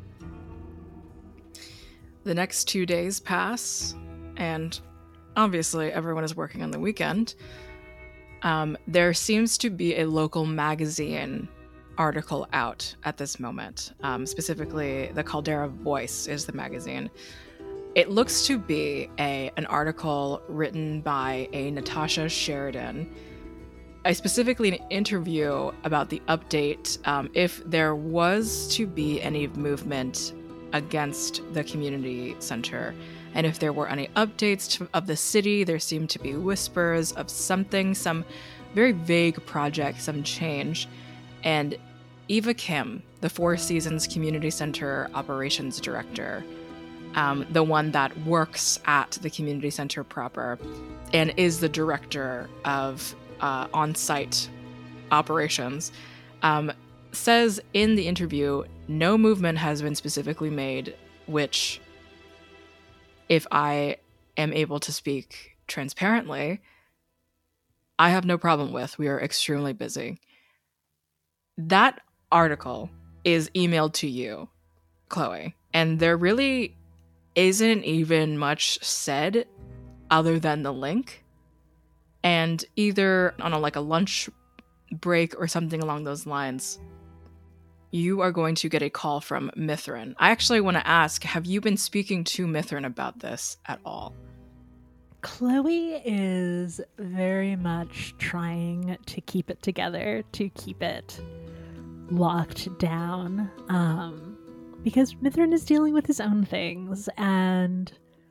The next two days pass, and obviously everyone is working on the weekend. Um, there seems to be a local magazine article out at this moment. Um, specifically, the Caldera Voice is the magazine. It looks to be a an article written by a Natasha Sheridan, a specifically an interview about the update, um, if there was to be any movement against the community center, and if there were any updates to, of the city. There seemed to be whispers of something, some very vague project, some change, and Eva Kim, the Four Seasons Community Center Operations Director, Um, the one that works at the community center proper and is the director of uh, on-site operations, um, says in the interview, no movement has been specifically made, which, if I am able to speak transparently, I have no problem with. We are extremely busy. That article is emailed to you, Chloe, and there really isn't even much said other than the link. And either on a, like a lunch break or something along those lines, you are going to get a call from Mithrin. I actually want to ask, have you been speaking to Mithrin about this at all? Chloe is very much trying to keep it together, to keep it locked down. Um, Because Mithrin is dealing with his own things, and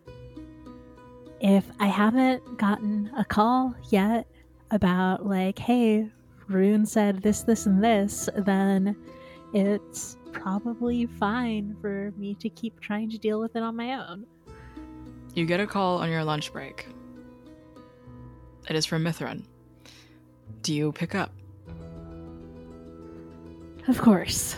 if I haven't gotten a call yet about, like, hey, Rune said this, this, and this, then it's probably fine for me to keep trying to deal with it on my own. You get a call on your lunch break. It is from Mithrin. Do you pick up? Of course.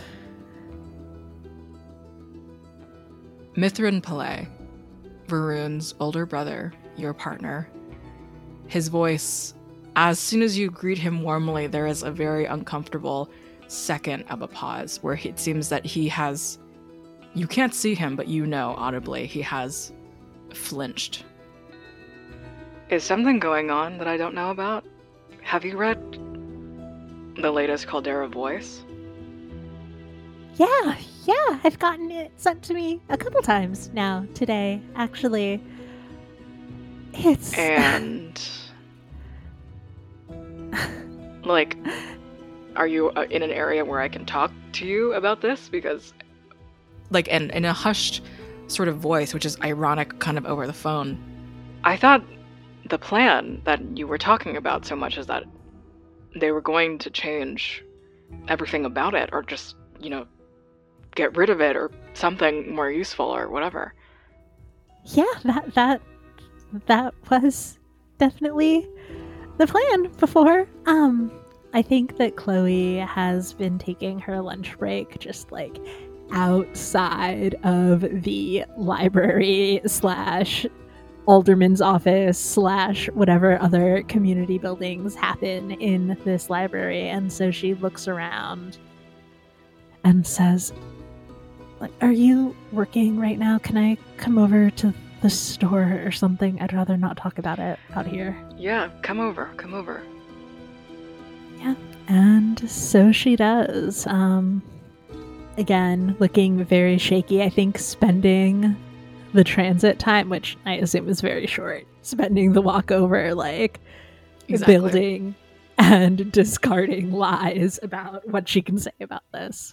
Mithrin Pillay, Varun's older brother, your partner. His voice, as soon as you greet him warmly, there is a very uncomfortable second of a pause where it seems that he has, you can't see him, but you know audibly he has flinched. Is something going on that I don't know about? Have you read the latest Caldera Voice? Yeah, yeah, I've gotten it sent to me a couple times now today, actually. It's... And... like, are you uh, in an area where I can talk to you about this? Because, like, in, in a hushed sort of voice, which is ironic kind of over the phone. I thought the plan that you were talking about so much is that they were going to change everything about it, or just, you know, get rid of it, or something more useful, or whatever. Yeah, that that that was definitely the plan before. Um, I think that Chloe has been taking her lunch break just like outside of the library slash alderman's office slash whatever other community buildings happen in this library. And so she looks around and says, like, are you working right now? Can I come over to the store or something? I'd rather not talk about it out here. Yeah, come over, come over. Yeah, and so she does. Um, again, looking very shaky. I think spending the transit time, which I assume is very short, spending the walk over, like, Exactly. building and discarding lies about what she can say about this.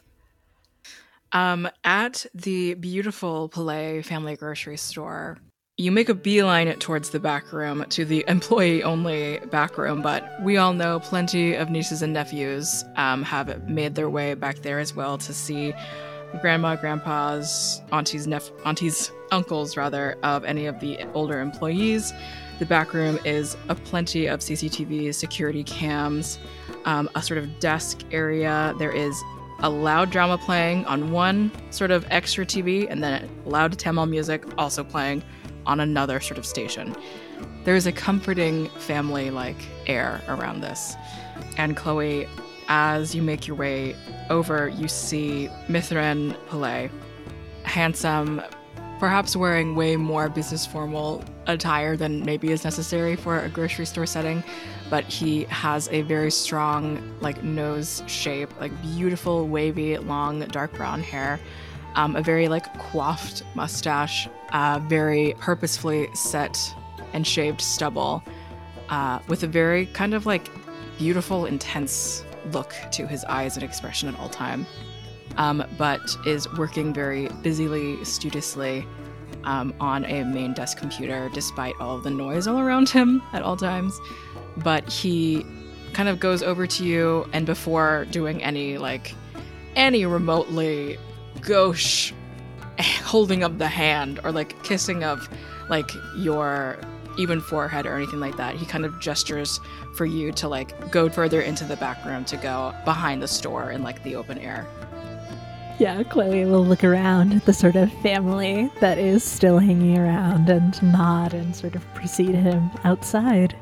Um, at the beautiful Palais family grocery store, you make a beeline towards the back room, to the employee-only back room, but we all know plenty of nieces and nephews um, have made their way back there as well to see grandma, grandpas, aunties, nep- aunties, uncles, rather, of any of the older employees. The back room is a plenty of C C T Vs, security cams, um, a sort of desk area. There is a loud drama playing on one sort of extra T V, and then loud Tamil music also playing on another sort of station. There is a comforting family-like air around this. And Chloe, as you make your way over, you see Mithrin Pillay, handsome, perhaps wearing way more business formal attire than maybe is necessary for a grocery store setting, but he has a very strong, like, nose shape, like beautiful, wavy, long, dark brown hair, um, a very, like, coiffed mustache, uh, very purposefully set and shaved stubble, uh, with a very kind of, like, beautiful, intense look to his eyes and expression at all time, um, but is working very busily, studiously, um, on a main desk computer, despite all of the noise all around him at all times. But he kind of goes over to you, and before doing any, like, any remotely gauche holding of the hand or, like, kissing of, like, your even forehead or anything like that, he kind of gestures for you to, like, go further into the back room, to go behind the store in, like, the open air. Yeah, Chloe will look around at the sort of family that is still hanging around and nod and sort of precede him outside.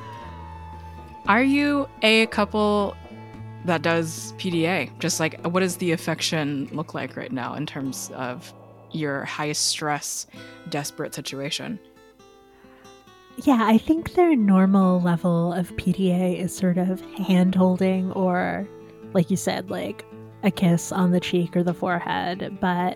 Are you a couple that does P D A? Just, like, what does the affection look like right now in terms of your high stress, desperate situation? Yeah, I think their normal level of P D A is sort of hand-holding or, like you said, like a kiss on the cheek or the forehead. But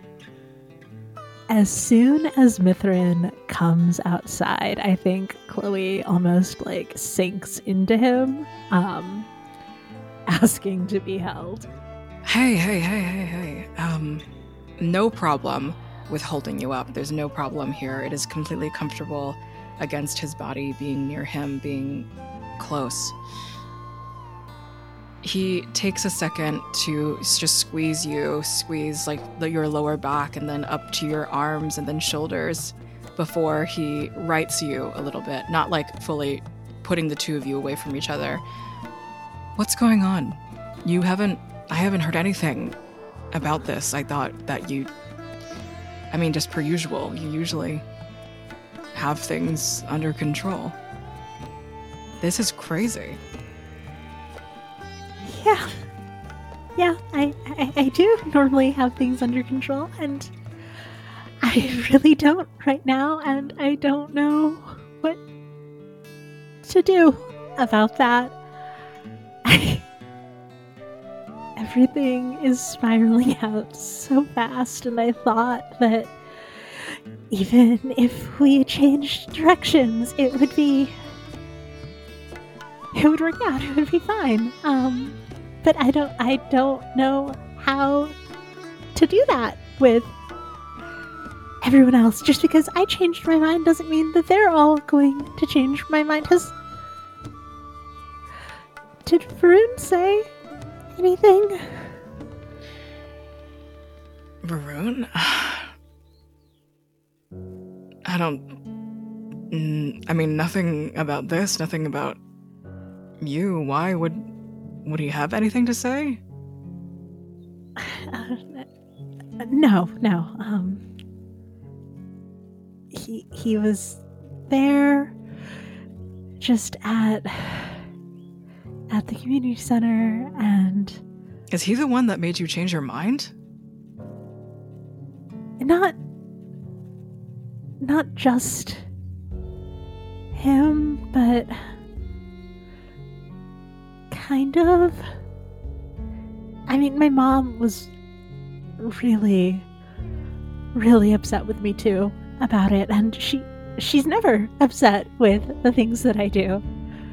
as soon as Mithrin comes outside, I think Chloe almost, like, sinks into him, um, asking to be held. Hey, hey, hey, hey, hey. Um, no problem with holding you up. There's no problem here. It is completely comfortable against his body, being near him, being close. He takes a second to just squeeze you, squeeze, like, the, your lower back, and then up to your arms and then shoulders before he rights you a little bit, not, like, fully putting the two of you away from each other. What's going on? You haven't, I haven't heard anything about this. I thought that you, I mean, just per usual, you usually have things under control. This is crazy. Yeah. Yeah, I, I, I do normally have things under control, and I really don't right now, and I don't know what to do about that. I, everything is spiraling out so fast, and I thought that even if we changed directions, it would be, it would work out, it would be fine. Um, but I don't, I don't know how to do that with everyone else. Just because I changed my mind doesn't mean that they're all going to change my mind. Has Did Varun say anything? Varun? I don't... mm, I mean, nothing about this, nothing about you. Why would... Would he have anything to say? Uh, no, no. Um, he he was there, just at at the community center, and Is he the one that made you change your mind? not not just him, but kind of. I mean, my mom was really, really upset with me too about it, and she she's never upset with the things that I do.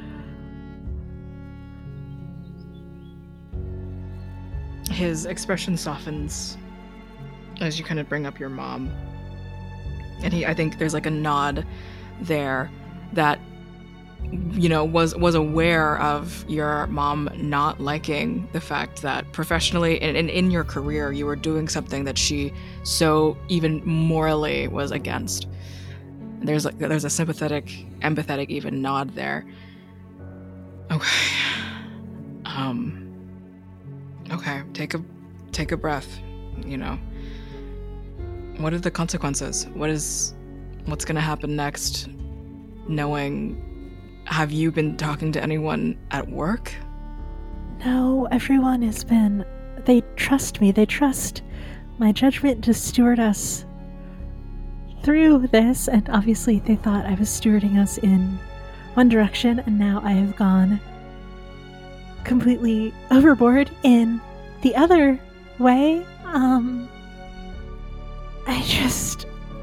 His expression softens as you kind of bring up your mom. And he, I think there's like a nod there that, you know, was was aware of your mom not liking the fact that professionally and, and in your career you were doing something that she so even morally was against. There's like there's a sympathetic, empathetic even nod there. Okay. Um Okay, take a take a breath, you know. What are the consequences? What is what's going to happen next? Knowing, have you been talking to anyone at work? No, everyone has been. They trust me. They trust my judgment to steward us through this, and obviously they thought I was stewarding us in one direction, and now I have gone completely overboard in the other way. Um, I just...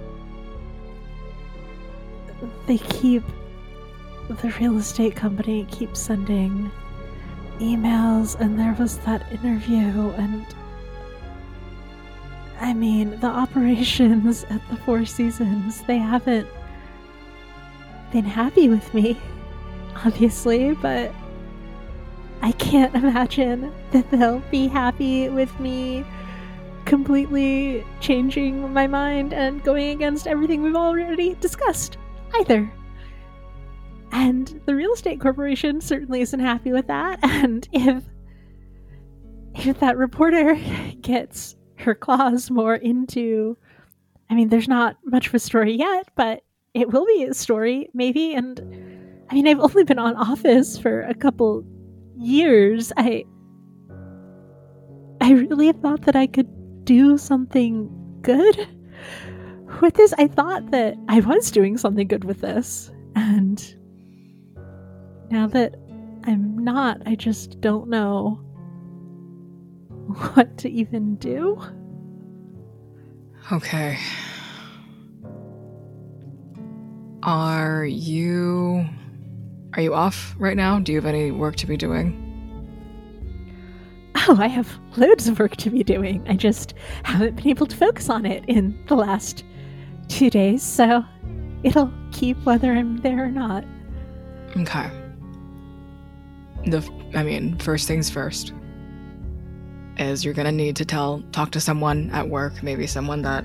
They keep... The real estate company keeps sending emails, and there was that interview, and I mean, the operations at the Four Seasons, they haven't been happy with me, obviously, but I can't imagine that they'll be happy with me completely changing my mind and going against everything we've already discussed, either. And the real estate corporation certainly isn't happy with that, and if if that reporter gets her claws more into, I mean, there's not much of a story yet, but it will be a story, maybe, and I mean, I've only been on Office for a couple years. I I really thought that I could do something good with this. I thought that I was doing something good with this, and now that I'm not, I just don't know what to even do. Okay. Are you... Are you off right now? Do you have any work to be doing? Oh, I have loads of work to be doing. I just haven't been able to focus on it in the last two days, so it'll keep whether I'm there or not. Okay. The, I mean, first things first is you're gonna need to tell, talk to someone at work, maybe someone that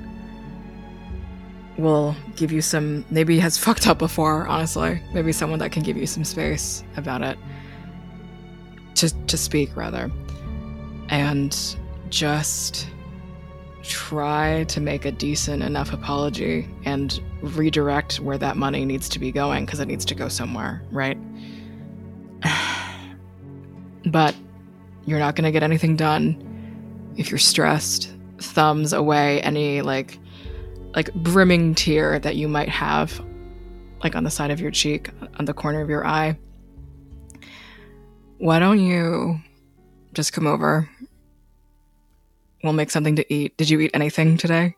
will give you some, maybe has fucked up before, honestly. Maybe someone that can give you some space about it. To, to speak, rather. And just try to make a decent enough apology and redirect where that money needs to be going, because it needs to go somewhere, right? But you're not going to get anything done if you're stressed. Thumbs away any like like brimming tear that you might have like on the side of your cheek, on the corner of your eye. Why don't you just come over? We'll make something to eat. Did you eat anything today?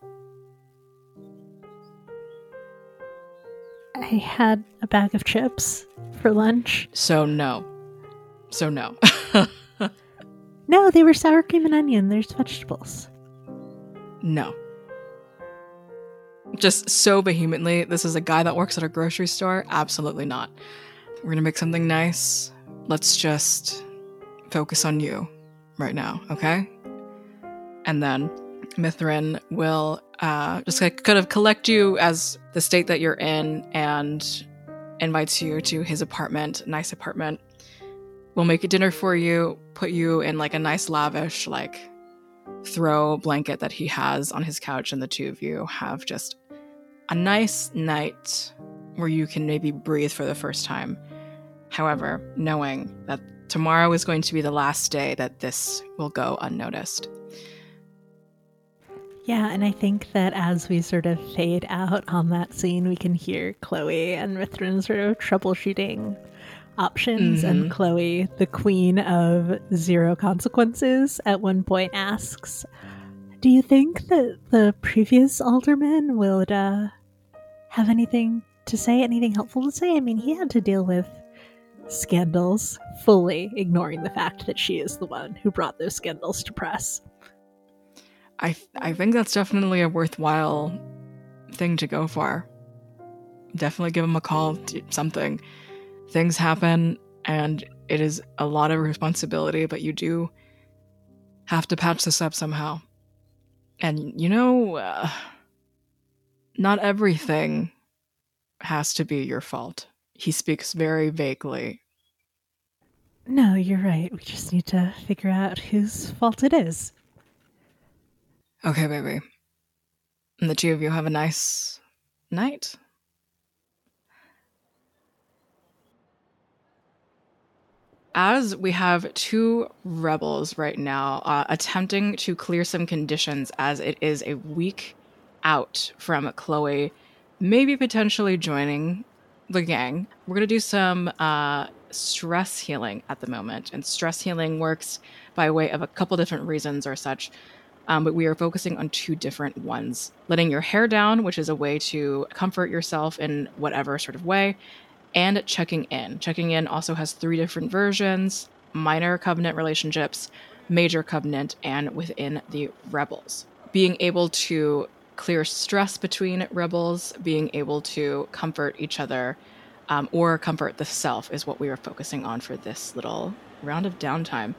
I had a bag of chips for lunch. So no. So no. No, they were sour cream and onion. There's vegetables. No. just so vehemently, this is a guy that works at a grocery store? Absolutely not. We're gonna make something nice. Let's just focus on you right now, okay? And then Mithrin will uh, just like kind of collect you as the state that you're in and invites you to his apartment, nice apartment. We'll make a dinner for you, put you in like a nice lavish like throw blanket that he has on his couch, and the two of you have just a nice night where you can maybe breathe for the first time. However, knowing that tomorrow is going to be the last day that this will go unnoticed. Yeah, and I think that as we sort of fade out on that scene, we can hear Chloe and Mithrin sort of troubleshooting options. Mm-hmm. And Chloe, the queen of zero consequences, at one point asks, do you think that the previous alderman would uh, have anything to say, anything helpful to say? I mean, he had to deal with scandals, fully ignoring the fact that she is the one who brought those scandals to press. I th- I think that's definitely a worthwhile thing to go for. Definitely give him a call, something. Things happen, and it is a lot of responsibility, but you do have to patch this up somehow. And, you know, uh, not everything has to be your fault. He speaks very vaguely. No, you're right. We just need to figure out whose fault it is. Okay, baby. And the two of you have a nice night. As we have two rebels right now uh, attempting to clear some conditions, as it is a week out from Chloe maybe potentially joining the gang, we're going to do some uh, stress healing at the moment. And stress healing works by way of a couple different reasons or such. Um, but we are focusing on two different ones. Letting your hair down, which is a way to comfort yourself in whatever sort of way, and checking in. Checking in also has three different versions: minor covenant relationships, major covenant, and within the rebels. Being able to clear stress between rebels, being able to comfort each other, um, or comfort the self is what we are focusing on for this little round of downtime.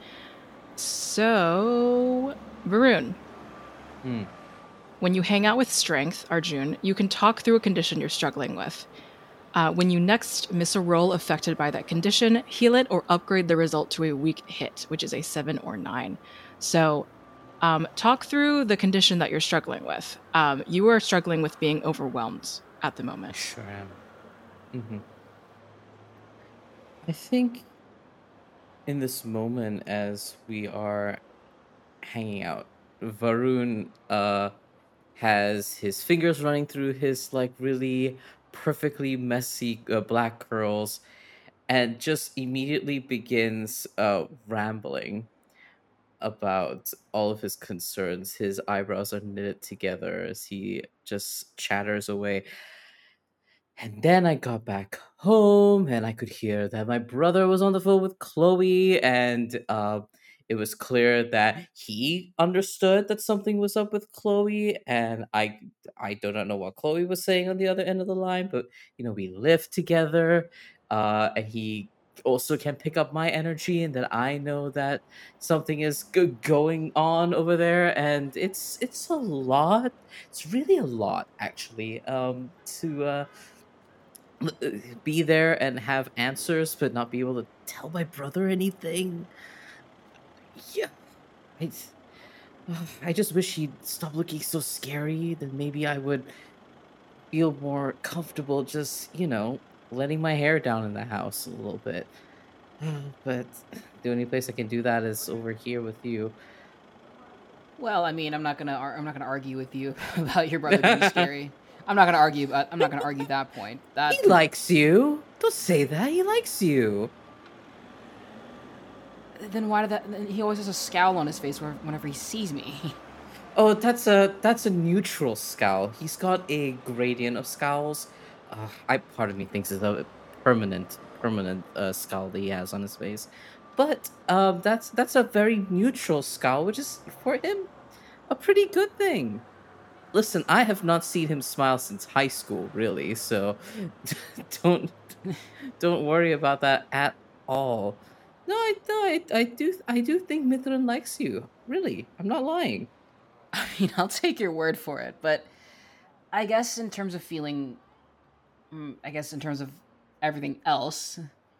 So, Varun, Hmm. when you hang out with Strength, Arjun, you can talk through a condition you're struggling with. Uh, when you next miss a roll affected by that condition, heal it or upgrade the result to a weak hit, which is a seven or nine. So, um, talk through the condition that you're struggling with. Um, you are struggling with being overwhelmed at the moment. Sure am. Mm-hmm. I think in this moment, as we are hanging out, Varun uh has his fingers running through his like really perfectly messy uh, black curls, and just immediately begins uh rambling about all of his concerns. His eyebrows are knitted together as he just chatters away. And then I got back home and I could hear that my brother was on the phone with Chloe, and uh, it was clear that he understood that something was up with Chloe, and I I do not know what Chloe was saying on the other end of the line, but you know, we live together, uh, and he also can pick up my energy, and that I know that something is go- going on over there, and it's it's a lot. It's really a lot, actually, um, to uh, l- uh, be there and have answers, but not be able to tell my brother anything. Yeah, I, I just wish he'd stop looking so scary. Then maybe I would feel more comfortable just, you know, letting my hair down in the house a little bit. But the only place I can do that is over here with you. Well, I mean, I'm not gonna, ar- I'm not gonna argue with you about your brother being scary. I'm not gonna argue. About, I'm not gonna argue that point. That He likes you. Don't say that. He likes you. Then why did that? Then he always has a scowl on his face whenever he sees me. Oh, that's a that's a neutral scowl. He's got a gradient of scowls. Uh, I part of me thinks it's a permanent permanent uh, scowl that he has on his face, but um, that's that's a very neutral scowl, which is for him a pretty good thing. listen, I have not seen him smile since high school, really. So don't don't worry about that at all. No, I no, I, I do I do think Mithrin likes you. Really, I'm not lying. I mean, I'll take your word for it, but I guess in terms of feeling, mm, I guess in terms of everything else.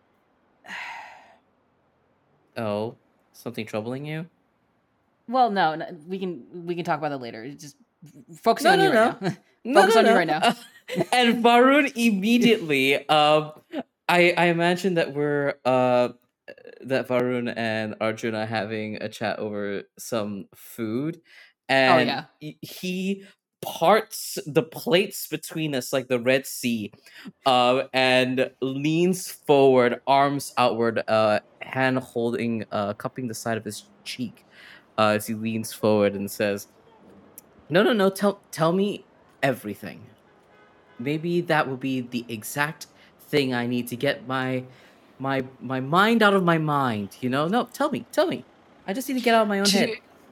Oh, something troubling you? Well, no, no, we can we can talk about that later. Just focus No, on no, you no. right now. No, Focus no, on you no. right now. And Varun immediately, um, I I imagine that we're uh that Varun and Arjun are having a chat over some food, Oh and yeah. he he parts the plates between us like the Red Sea, uh, and leans forward, arms outward, uh, hand holding, uh, cupping the side of his cheek, uh, as he leans forward and says, "No, no, no. Tell tell me everything. Maybe that will be the exact thing I need to get my my my mind out of my mind, you know? No, tell me, tell me. I just need to get out of my own To, head."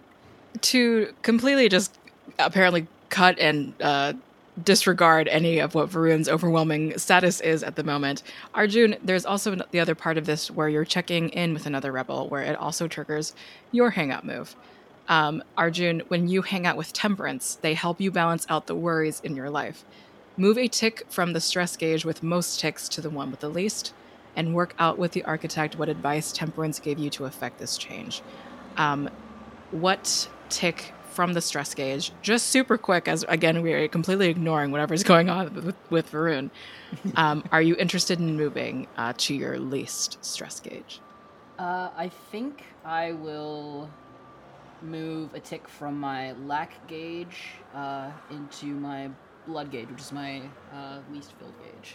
to completely just apparently cut and uh, disregard any of what Varun's overwhelming status is at the moment, Arjun, there's also the other part of this where you're checking in with another rebel, where it also triggers your hangout move. Um, Arjun, when you hang out with Temperance, they help you balance out the worries in your life. Move a tick from the stress gauge with most ticks to the one with the least, and work out with the architect what advice Temperance gave you to affect this change. Um, what tick from the stress gauge, just super quick, as again we are completely ignoring whatever's going on with, with Varun, um, are you interested in moving uh, to your least stress gauge? Uh, I think I will move a tick from my lack gauge uh, into my blood gauge, which is my uh, least filled gauge.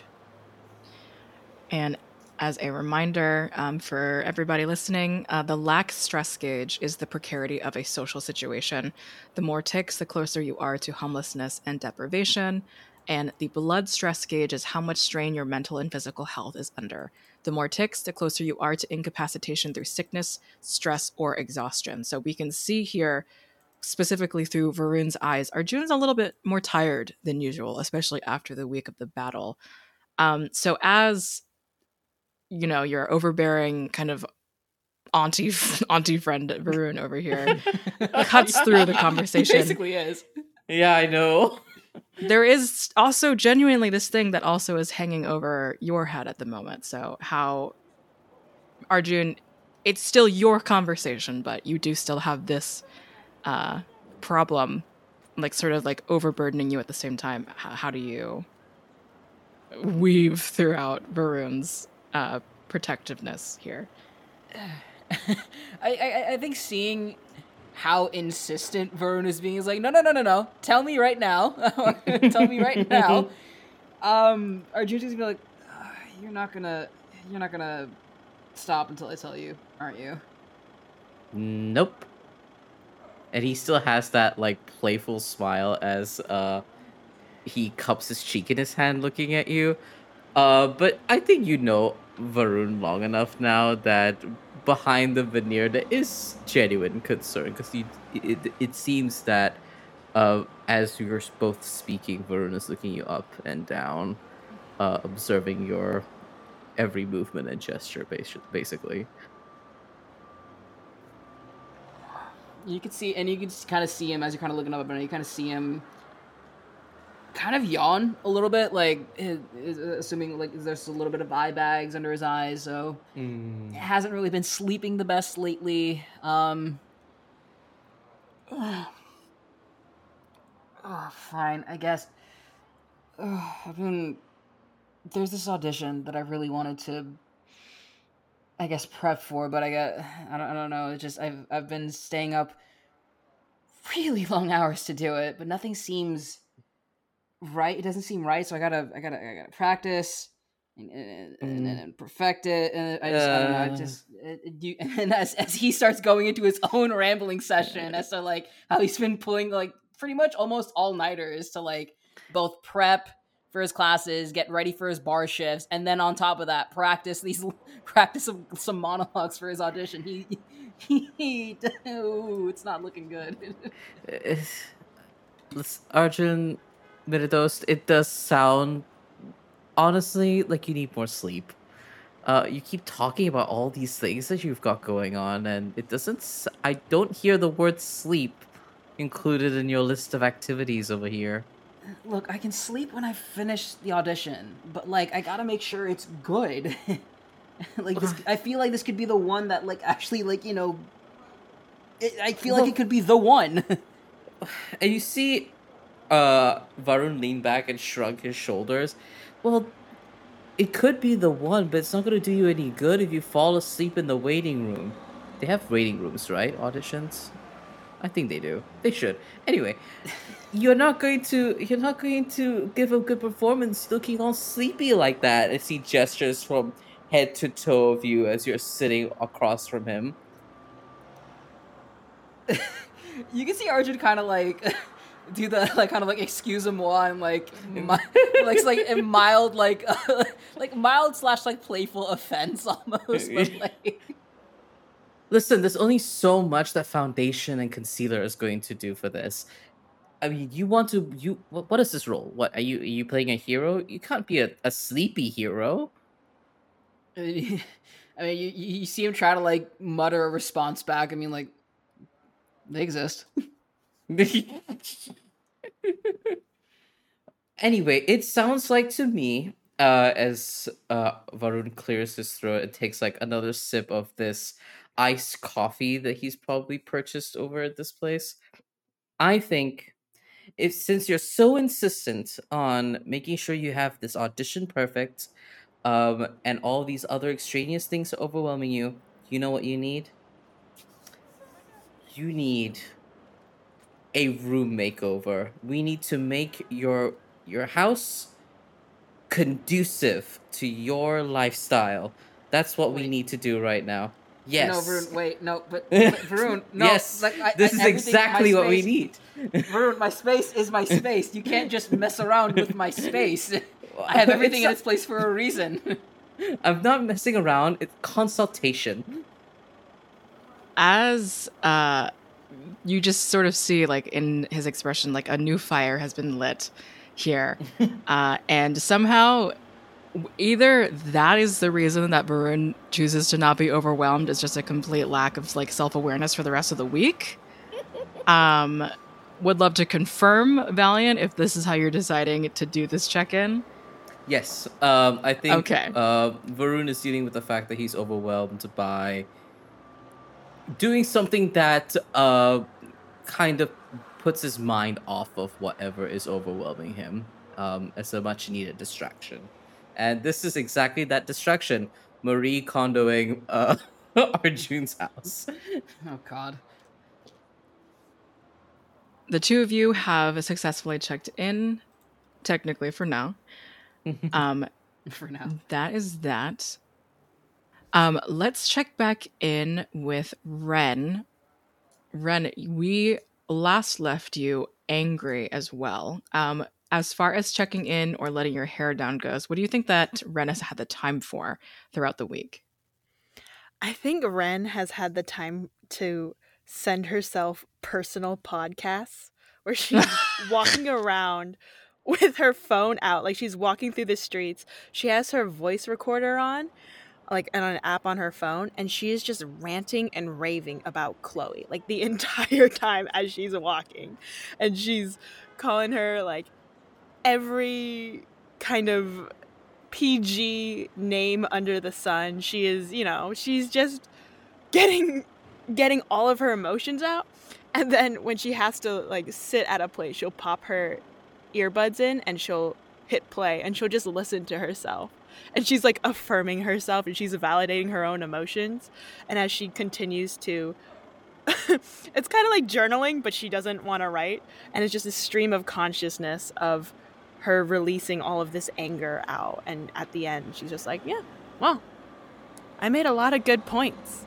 And as a reminder um, for everybody listening, uh, the lack stress gauge is the precarity of a social situation. The more ticks, the closer you are to homelessness and deprivation. And the blood stress gauge is how much strain your mental and physical health is under. The more ticks, the closer you are to incapacitation through sickness, stress, or exhaustion. So we can see here, specifically through Varun's eyes, Arjun's a little bit more tired than usual, especially after the week of the battle. Um, so as you know, your overbearing kind of auntie auntie friend Varun over here cuts through the conversation. He basically is. Yeah, I know. There is also genuinely this thing that also is hanging over your head at the moment. So how, Arjun, it's still your conversation, but you do still have this uh, problem, like sort of like overburdening you at the same time. How, how do you weave throughout Varun's uh, protectiveness here? I, I I think seeing how insistent Varun is being is like, no, no, no, no, no. Tell me right now. Tell me right now. Um, Arjun's gonna be like, "Uh, you're not gonna, you're not gonna stop until I tell you, aren't you? Nope. And he still has that like playful smile as uh he cups his cheek in his hand looking at you. Uh but I think you know Varun long enough now that behind the veneer there is genuine concern, because it, it it seems that uh as you're both speaking, Varun is looking you up and down, uh observing your every movement and gesture, basi- basically. You could see, and you can kind of see him as you're kind of looking up, and you kind of see him kind of yawn a little bit, like his, his, assuming like there's a little bit of eye bags under his eyes, so Mm. hasn't really been sleeping the best lately. Um, oh, fine, I guess. Oh, I've been there's this audition that I really wanted to, I guess, prep for, but I got I don't I don't know. It's just I've I've been staying up really long hours to do it, but nothing seems right. It doesn't seem right, so I gotta I gotta I gotta practice and and, and, Mm. and perfect it. And I just I don't know. I Uh. just it, it- you, and as as he starts going into his own rambling session as to like how he's been pulling like pretty much almost all nighters to like both prep for his classes, get ready for his bar shifts, and then on top of that, practice these practice some, some monologues for his audition. He, he, he ooh, it's not looking good. It's- Let's- Arjun Mirados, it does sound honestly like you need more sleep. Uh, you keep talking about all these things that you've got going on, and it doesn't. s- I don't hear the word sleep included in your list of activities over here. Look, I can sleep when I finish the audition, but like I gotta make sure it's good. Like this, I feel like this could be the one that like actually like you know. It, I feel like Well- it could be the one. And you see, uh, Varun lean back and shrug his shoulders. Well, it could be the one, but it's not going to do you any good if you fall asleep in the waiting room. They have waiting rooms, right? Auditions. I think they do. They should. Anyway, you're not going to you're not going to give a good performance looking all sleepy like that. As he gestures from head to toe of you as you're sitting across from him. You can see Arjun kind of like do the like kind of like excuse-moi and like mi- like like a mild like uh, like mild slash like playful offense almost. But like Listen, there's only so much that foundation and concealer is going to do for this. I mean, you want to you what, what is this role? What are you are you playing a hero? You can't be a, a sleepy hero. I mean, you you see him try to like mutter a response back. I mean, like they exist. Anyway, it sounds like to me, uh, as uh, Varun clears his throat and takes like another sip of this iced coffee that he's probably purchased over at this place. I think if since you're so insistent on making sure you have this audition perfect, um, and all these other extraneous things overwhelming you, you know what you need? You need a room makeover. We need to make your your house conducive to your lifestyle. That's what we Wait. need to do right now. Yes. No, Varun. Wait, no, but, but Varun. No, yes. like I, this I, is everything- exactly my what we space- need. Varun, my space is my space. You can't just mess around with my space. I have everything in its place for a reason. I'm not messing around. It's consultation. As uh you just sort of see like in his expression like a new fire has been lit here. uh and somehow w- either that is the reason that Varun chooses to not be overwhelmed is just a complete lack of like self-awareness for the rest of the week. Um would love to confirm, Valiant, if this is how you're deciding to do this check-in. Yes. Um. I think. Okay. Uh. Varun is dealing with the fact that he's overwhelmed by doing something that uh kind of puts his mind off of whatever is overwhelming him. Um. As a much needed distraction, and this is exactly that distraction. Marie condoing uh Arjun's house. Oh God. The two of you have successfully checked in, technically for now. Um, For now. that is that. Um, let's check back in with Ren. Ren, we last left you angry as well. Um, as far as checking in or letting your hair down goes, what do you think that Ren has had the time for throughout the week? I think Ren has had the time to send herself personal podcasts where she's walking around with her phone out, like she's walking through the streets. She has her voice recorder on, like, and an app on her phone, and she is just ranting and raving about Chloe, like the entire time as she's walking. And she's calling her like every kind of P G name under the sun. She is, you know, she's just getting getting all of her emotions out. And then when she has to like sit at a place, she'll pop her earbuds in and she'll hit play and she'll just listen to herself. And she's like affirming herself and she's validating her own emotions. And as she continues to it's kind of like journaling, but she doesn't want to write. And it's just a stream of consciousness of her releasing all of this anger out. And at the end, she's just like, yeah, well, I made a lot of good points.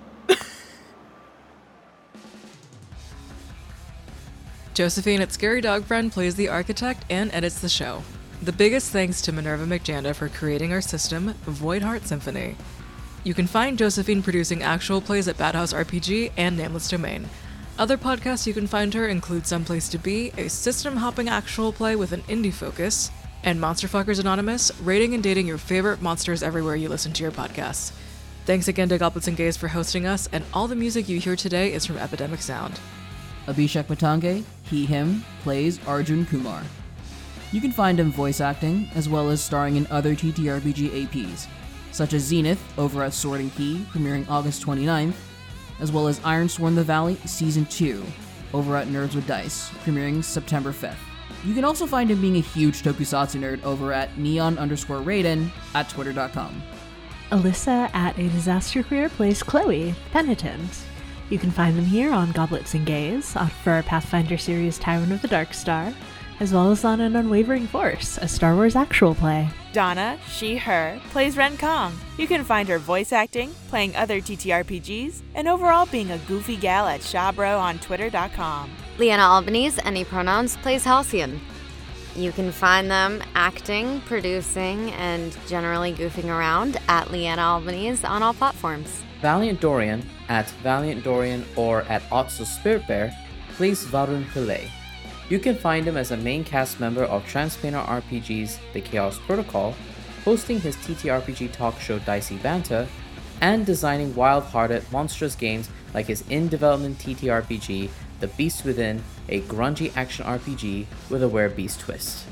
Josephine at Scary Dog Friend plays the architect and edits the show. The biggest thanks to Minerva McJanda for creating our system, Void Heart Symphony. You can find Josephine producing actual plays at Bad House R P G and Nameless Domain. Other podcasts you can find her include Someplace to Be, a system-hopping actual play with an indie focus, and Monster Fuckers Anonymous, rating and dating your favorite monsters everywhere you listen to your podcasts. Thanks again to Goblets and Gays for hosting us, and all the music you hear today is from Epidemic Sound. Abhishek Matange, he, him, plays Arjun Kumar. You can find him voice acting, as well as starring in other T T R P G A Ps, such as Zenith over at Sword and Key, premiering August twenty-ninth, as well as Ironsworn the Valley Season two, over at Nerds with Dice, premiering September fifth. You can also find him being a huge tokusatsu nerd over at neon underscore Raiden at twitter dot com. Alyssa at A Disaster Career plays Chloe, Penitent. You can find them here on Goblets and Gays, for our Pathfinder series Tyrant of the Dark Star, as well as on An Unwavering Force, a Star Wars actual play. Donna, she, her, plays Ren Kong. You can find her voice acting, playing other T T R P Gs, and overall being a goofy gal at Shabro on twitter dot com. Leanna Albanese, Any Pronouns, plays Halcyon. You can find them acting, producing, and generally goofing around at Leanna Albanese on all platforms. Valiant Dorian at Valiant Dorian or at Otso Spirit Bear plays Varun Pillai. You can find him as a main cast member of Transplanar R P G's The Chaos Protocol, hosting his T T R P G talk show Dicey Banter, and designing wild-hearted, monstrous games like his in-development T T R P G, The Beast Within, a grungy action R P G with a werebeast twist.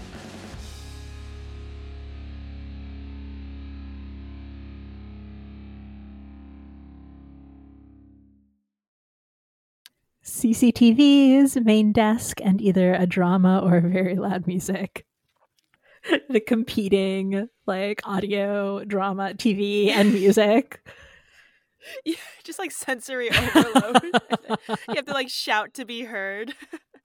C C T V's main desk and either a drama or very loud music. The competing, like, audio, drama, T V, and music. Yeah, just like sensory overload. You have to like shout to be heard.